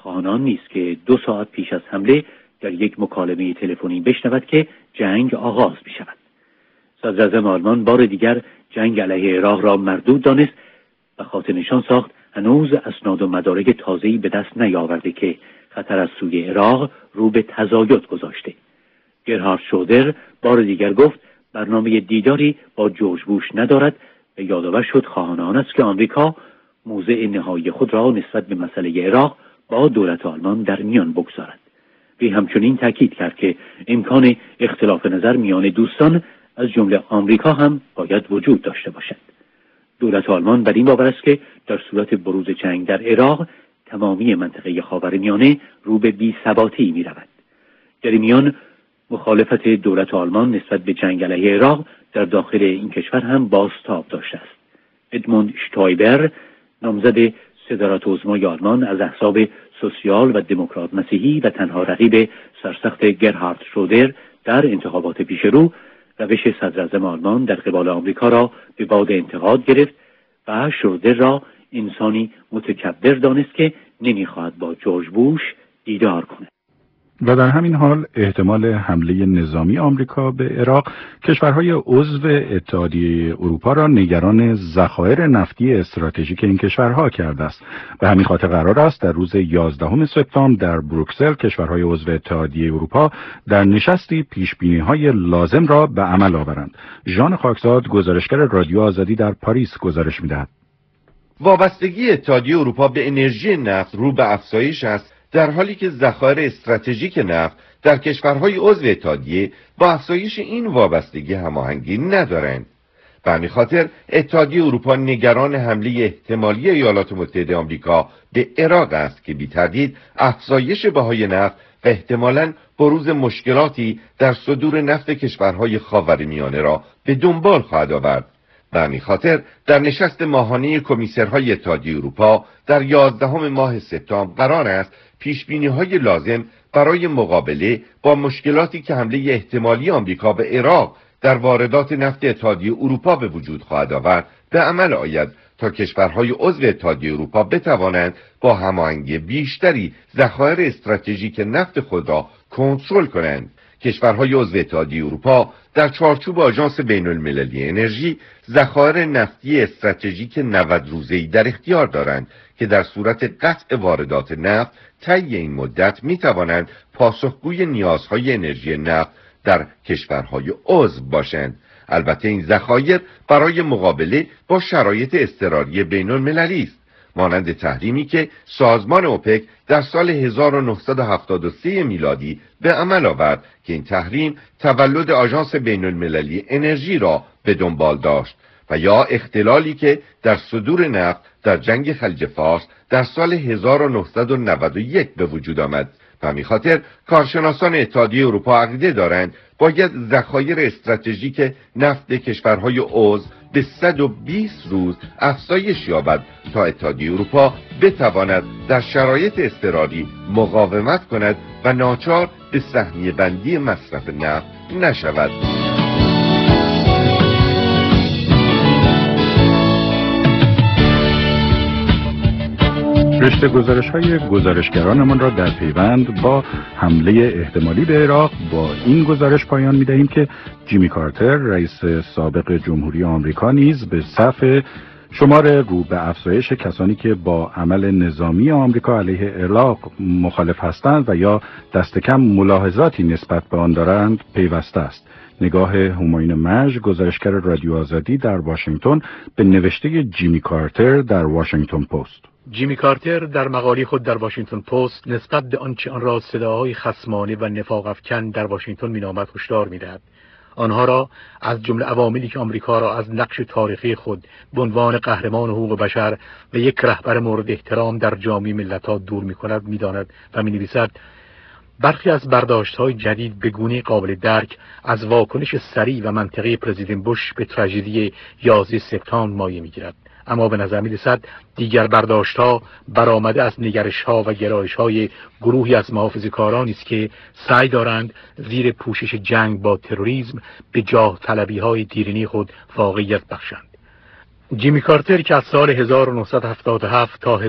خواهان نیست که 2 ساعت پیش از حمله در یک مکالمه تلفنی بشنود که جنگ آغاز می شود. صدراعظم آلمان بار دیگر جنگ علیه عراق را مردود دانست و خاطر نشان ساخت هنوز اسناد و مدارک تازه‌ای به دست نیاورده که خطر از سوی عراق رو به تزاید گذاشته. گرهارد شرودر بار دیگر گفت برنامه دیداری با جورج بوش ندارد و یادآور شد خواهان آن است که آمریکا موضع نهایی خود را نسبت به مسئله عراق با دولت آلمان در میان بگذارد. وی همچنین تاکید کرد که امکان اختلاف نظر میان دوستان از جمله آمریکا هم باید وجود داشته باشد. دولت آلمان بر این باور است که در صورت بروز جنگ در عراق تمامی منطقه خاورمیانه رو به بی‌ثباتی می‌رود. در این میان مخالفت دولت آلمان نسبت به جنگ علیه عراق در داخل این کشور هم بازتاب داشته است. ادموند شتایبر نامزد صدارت عظمای آلمان از احزاب سوسیال و دموکرات مسیحی و تنها رقیب سرسخت گرهارد شرودر در انتخابات پیشرو روش صدراعظم آلمان در قبال آمریکا را به باد انتقاد گرفت و شرودر را انسانی متکبر دانست که نمیخواهد با جورج بوش دیدار کند. و در همین حال احتمال حمله نظامی آمریکا به عراق کشورهای عضو اتحادیه اروپا را نگران ذخایر نفتی استراتژیک این کشورها کرده است. به همین خاطر قرار است در روز 11 سپتامبر در بروکسل کشورهای عضو اتحادیه اروپا در نشستی پیشبینی‌های لازم را به عمل آورند. ژان خاکزاد گزارشگر رادیو آزادی در پاریس گزارش می‌دهد. وابستگی اتحادیه اروپا به انرژی نفت رو به افزایش است، در حالی که ذخایر استراتژیک نفت در کشورهای عضو اتحادیه با افزایش این وابستگی هماهنگی ندارند. به همین خاطر اتحادیه اروپا نگران حمله احتمالی ایالات متحده آمریکا به عراق است که بی تردید افزایش بهای نفت و احتمالاً بروز مشکلاتی در صدور نفت کشورهای خاورمیانه را به دنبال خواهد آورد. به همین خاطر در نشست ماهانه کمیسرهای اتحادیه اروپا در 11 ماه سپتامبر قرار است پیشبینی‌های لازم برای مقابله با مشکلاتی که حمله احتمالی آمریکا به عراق در واردات نفت اتحادیه اروپا به وجود خواهد آورد به عمل آید تا کشورهای عضو اتحادیه اروپا بتوانند با هماهنگی بیشتری ذخایر استراتژیک نفت خود را کنترل کنند. کشورهای عضو اتحادیه اروپا در چارچوب آژانس بین‌المللی انرژی ذخایر نفتی استراتژیک 90 روزه‌ای در اختیار دارند که در صورت قطع واردات نفت طی این مدت می‌توانند پاسخگوی نیازهای انرژی نفت در کشورهای عضو باشند. البته این ذخایر برای مقابله با شرایط اضطراری بین‌المللی است، مانند تحریمی که سازمان اوپک در سال 1973 میلادی به عمل آورد که این تحریم تولد آژانس بین‌المللی انرژی را به دنبال داشت، و یا اختلالی که در صدور نفت در جنگ خلیج فارس در سال 1991 به وجود آمد. و همین خاطر کارشناسان اتحادیه اروپا عقیده دارند باید ذخایر استراتژیک نفت کشورهای عضو به 120 روز افزایش یابد تا اتحادیه اروپا بتواند در شرایط اضطراری مقاومت کند و ناچار به سهمیه بندی مصرف نفت نشود. رشته گزارش‌های گزارشگرانمان را در پیوند با حمله احتمالی به عراق با این گزارش پایان می‌دهیم که جیمی کارتر رئیس سابق جمهوری آمریکا نیز به صف شمار رو به افزایش کسانی که با عمل نظامی آمریکا علیه عراق مخالف هستند و یا دست کم ملاحظاتی نسبت به آن دارند پیوسته است. نگاه همایون مژ گزارشگر رادیو آزادی در واشنگتن به نوشته جیمی کارتر در واشنگتن پست. جیمی کارتر در مقاله خود در واشنگتن پست نسبت به آنچه آن را صداهای خصمانه و نفاق افکن در واشنگتن مینامد هشدار می‌دهد. آنها را از جمله عواملی که آمریکا را از نقش تاریخی خود به عنوان قهرمان حقوق بشر و یک رهبر مورد احترام در جامعه ملت‌ها دور می‌کند می‌داند و می‌نویسد برخی از برداشت‌های جدید به گونه‌ای قابل درک از واکنش سریع و منطقی پرزیدنت بوش به تراژدی 11 سپتامبر مایه می‌گیرد، اما به نظر می‌رسد دیگر برداشت‌ها برآمده از نگرش‌ها و گرایش‌های گروهی از محافظه‌کارانی است که سعی دارند زیر پوشش جنگ با تروریسم به جاه طلبی‌های دیرینی خود واقعیت بخشند. جیمی کارتر که از سال 1977 تا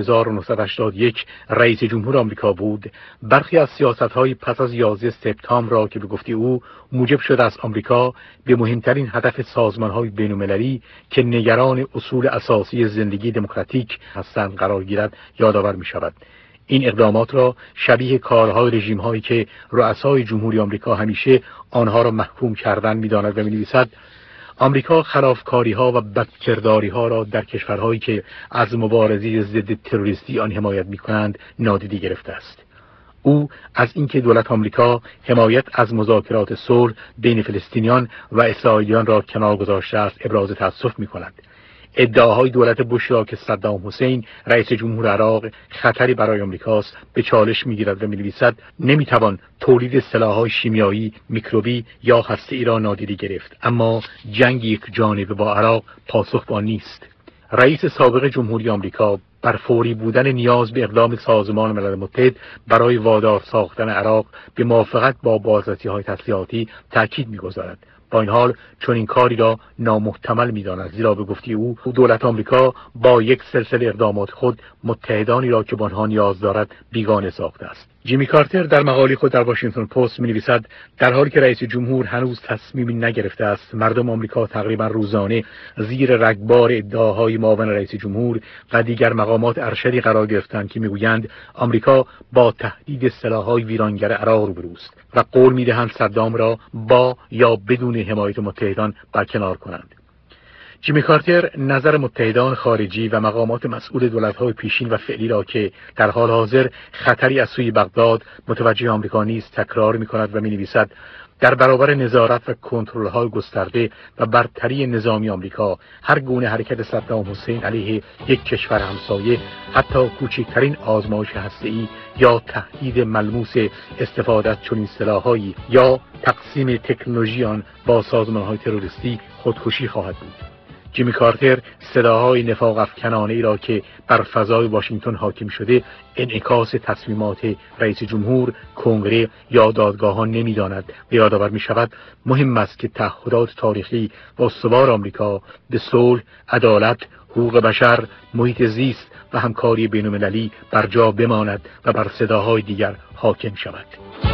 1981 رئیس جمهور آمریکا بود، برخی از سیاست‌های پس از 11 سپتامبر را که به گفته او موجب شد از آمریکا به مهمترین هدف سازمان‌های بین‌المللی که نگران اصول اساسی زندگی دموکراتیک هستند قرار گیرد یادآور می‌شود. این اقدامات را شبیه کارهای رژیم‌هایی که رؤسای جمهوری آمریکا همیشه آنها را محکوم کردن می‌داند و می‌نویسد آمریکا خلافکاری‌ها و بدکرداری‌ها را در کشورهایی که از مبارزه ضد تروریستی آن حمایت می‌کنند نادیده گرفته است. او از اینکه دولت آمریکا حمایت از مذاکرات صلح بین فلسطینیان و اسرائیلیان را کنار گذاشته است ابراز تأسف می‌کند. ادعاهای دولت بوش را که صدام حسین رئیس جمهور عراق خطری برای آمریکاست به چالش می‌گیرد و می‌نویسد نمی‌توان تولید سلاح‌های شیمیایی، میکروبی یا هسته‌ای را نادیده گرفت، اما جنگ یک جانبه با عراق پاسخ به آن نیست. رئیس سابق جمهوری آمریکا بر فوری بودن نیاز به اقدام سازمان ملل متحد برای وادار ساختن عراق به موافقت با بازرسی‌های تسلیحاتی تاکید می‌گذارد. با این حال چون این کاری را نامحتمل می‌داند، زیرا به گفته او دولت آمریکا با یک سلسله اقدامات خود متحدانی را که به آنها نیاز دارد بیگانه ساخته است. جیمی کارتر در مقاله خود در واشنگتن پست می‌نویسد در حالی که رئیس جمهور هنوز تصمیمی نگرفته است، مردم آمریکا تقریبا روزانه زیر رگبار ادعاهای معاون رئیس جمهور و دیگر مقامات ارشدی قرار گرفتند که می‌گویند آمریکا با تهدید سلاح‌های ویرانگر عراق روبروست و قول می‌دهند صدام را با یا بدون حمایت متحدان برکنار کنند. جیمی کارتر نظر متحدان خارجی و مقامات مسئول دولت‌های پیشین و فعلی را که در حال حاضر خطری از سوی بغداد متوجه آمریکا نیست تکرار می‌کند و می‌نویسد در برابر نظارت و کنترل‌های گسترده و برتری نظامی آمریکا هر گونه حرکت صدام حسین علیه یک کشور همسایه، حتی کوچکترین آزمایش هسته‌ای یا تهدید ملموس استفاده از چنین سلاح‌هایی یا تقسیم تکنولوژی آن با سازمان‌های تروریستی خودکشی خواهد بود. جیمی کارتر صداهای نفاق افکنانه‌ای را که بر فضای واشنگتن حاکم شده انعکاس تصمیمات رئیس جمهور، کنگره یا دادگاهان نمی‌داند و یادآور می‌شود مهم است که تعهدات تاریخی و استوار آمریکا به صلح، عدالت، حقوق بشر، محیط زیست و همکاری بین‌المللی بر جا بماند و بر صداهای دیگر حاکم شود.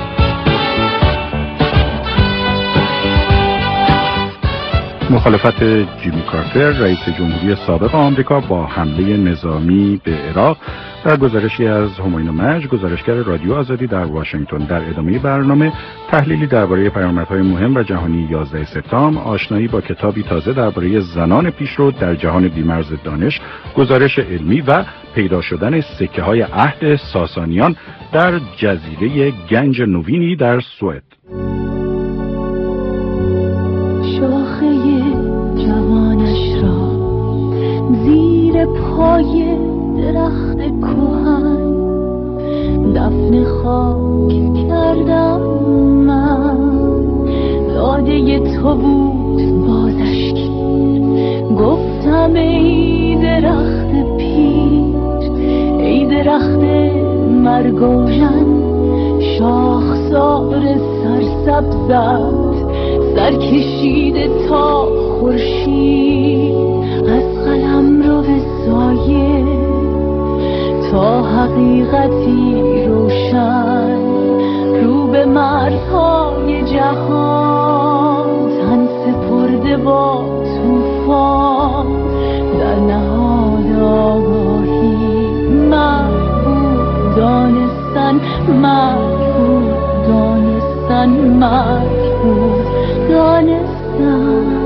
مخالفت جیمی کارتر رئیس جمهوری سابق آمریکا با حمله نظامی به عراق در گزارشی از همایون مجد، گزارشگر رادیو آزادی در واشنگتن. در ادامه برنامه تحلیلی درباره پیامدهای مهم و جهانی 11 سپتامبر، آشنایی با کتابی تازه درباره زنان پیشرو در جهان بی‌مرز دانش، گزارش علمی و پیدا شدن سکه‌های عهد ساسانیان در جزیره گنج نوینی در سوئد. جوانش را زیر پای درخت کهن دفن خاک کردم من، داده تو بود بازش گیر، گفتم ای درخت پیر، ای درخت مرگوژن، شاخسار سرسبزت سر کشیده تا خورشید، از قلم رو به سایه تا حقیقتی روشن، رو به مرزهای جهان تن سپرده با طوفان، در نهاد آگاهی محبوب دانستن، محبوب دانستن، محبوب دانستن.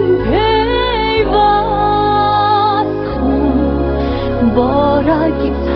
بارک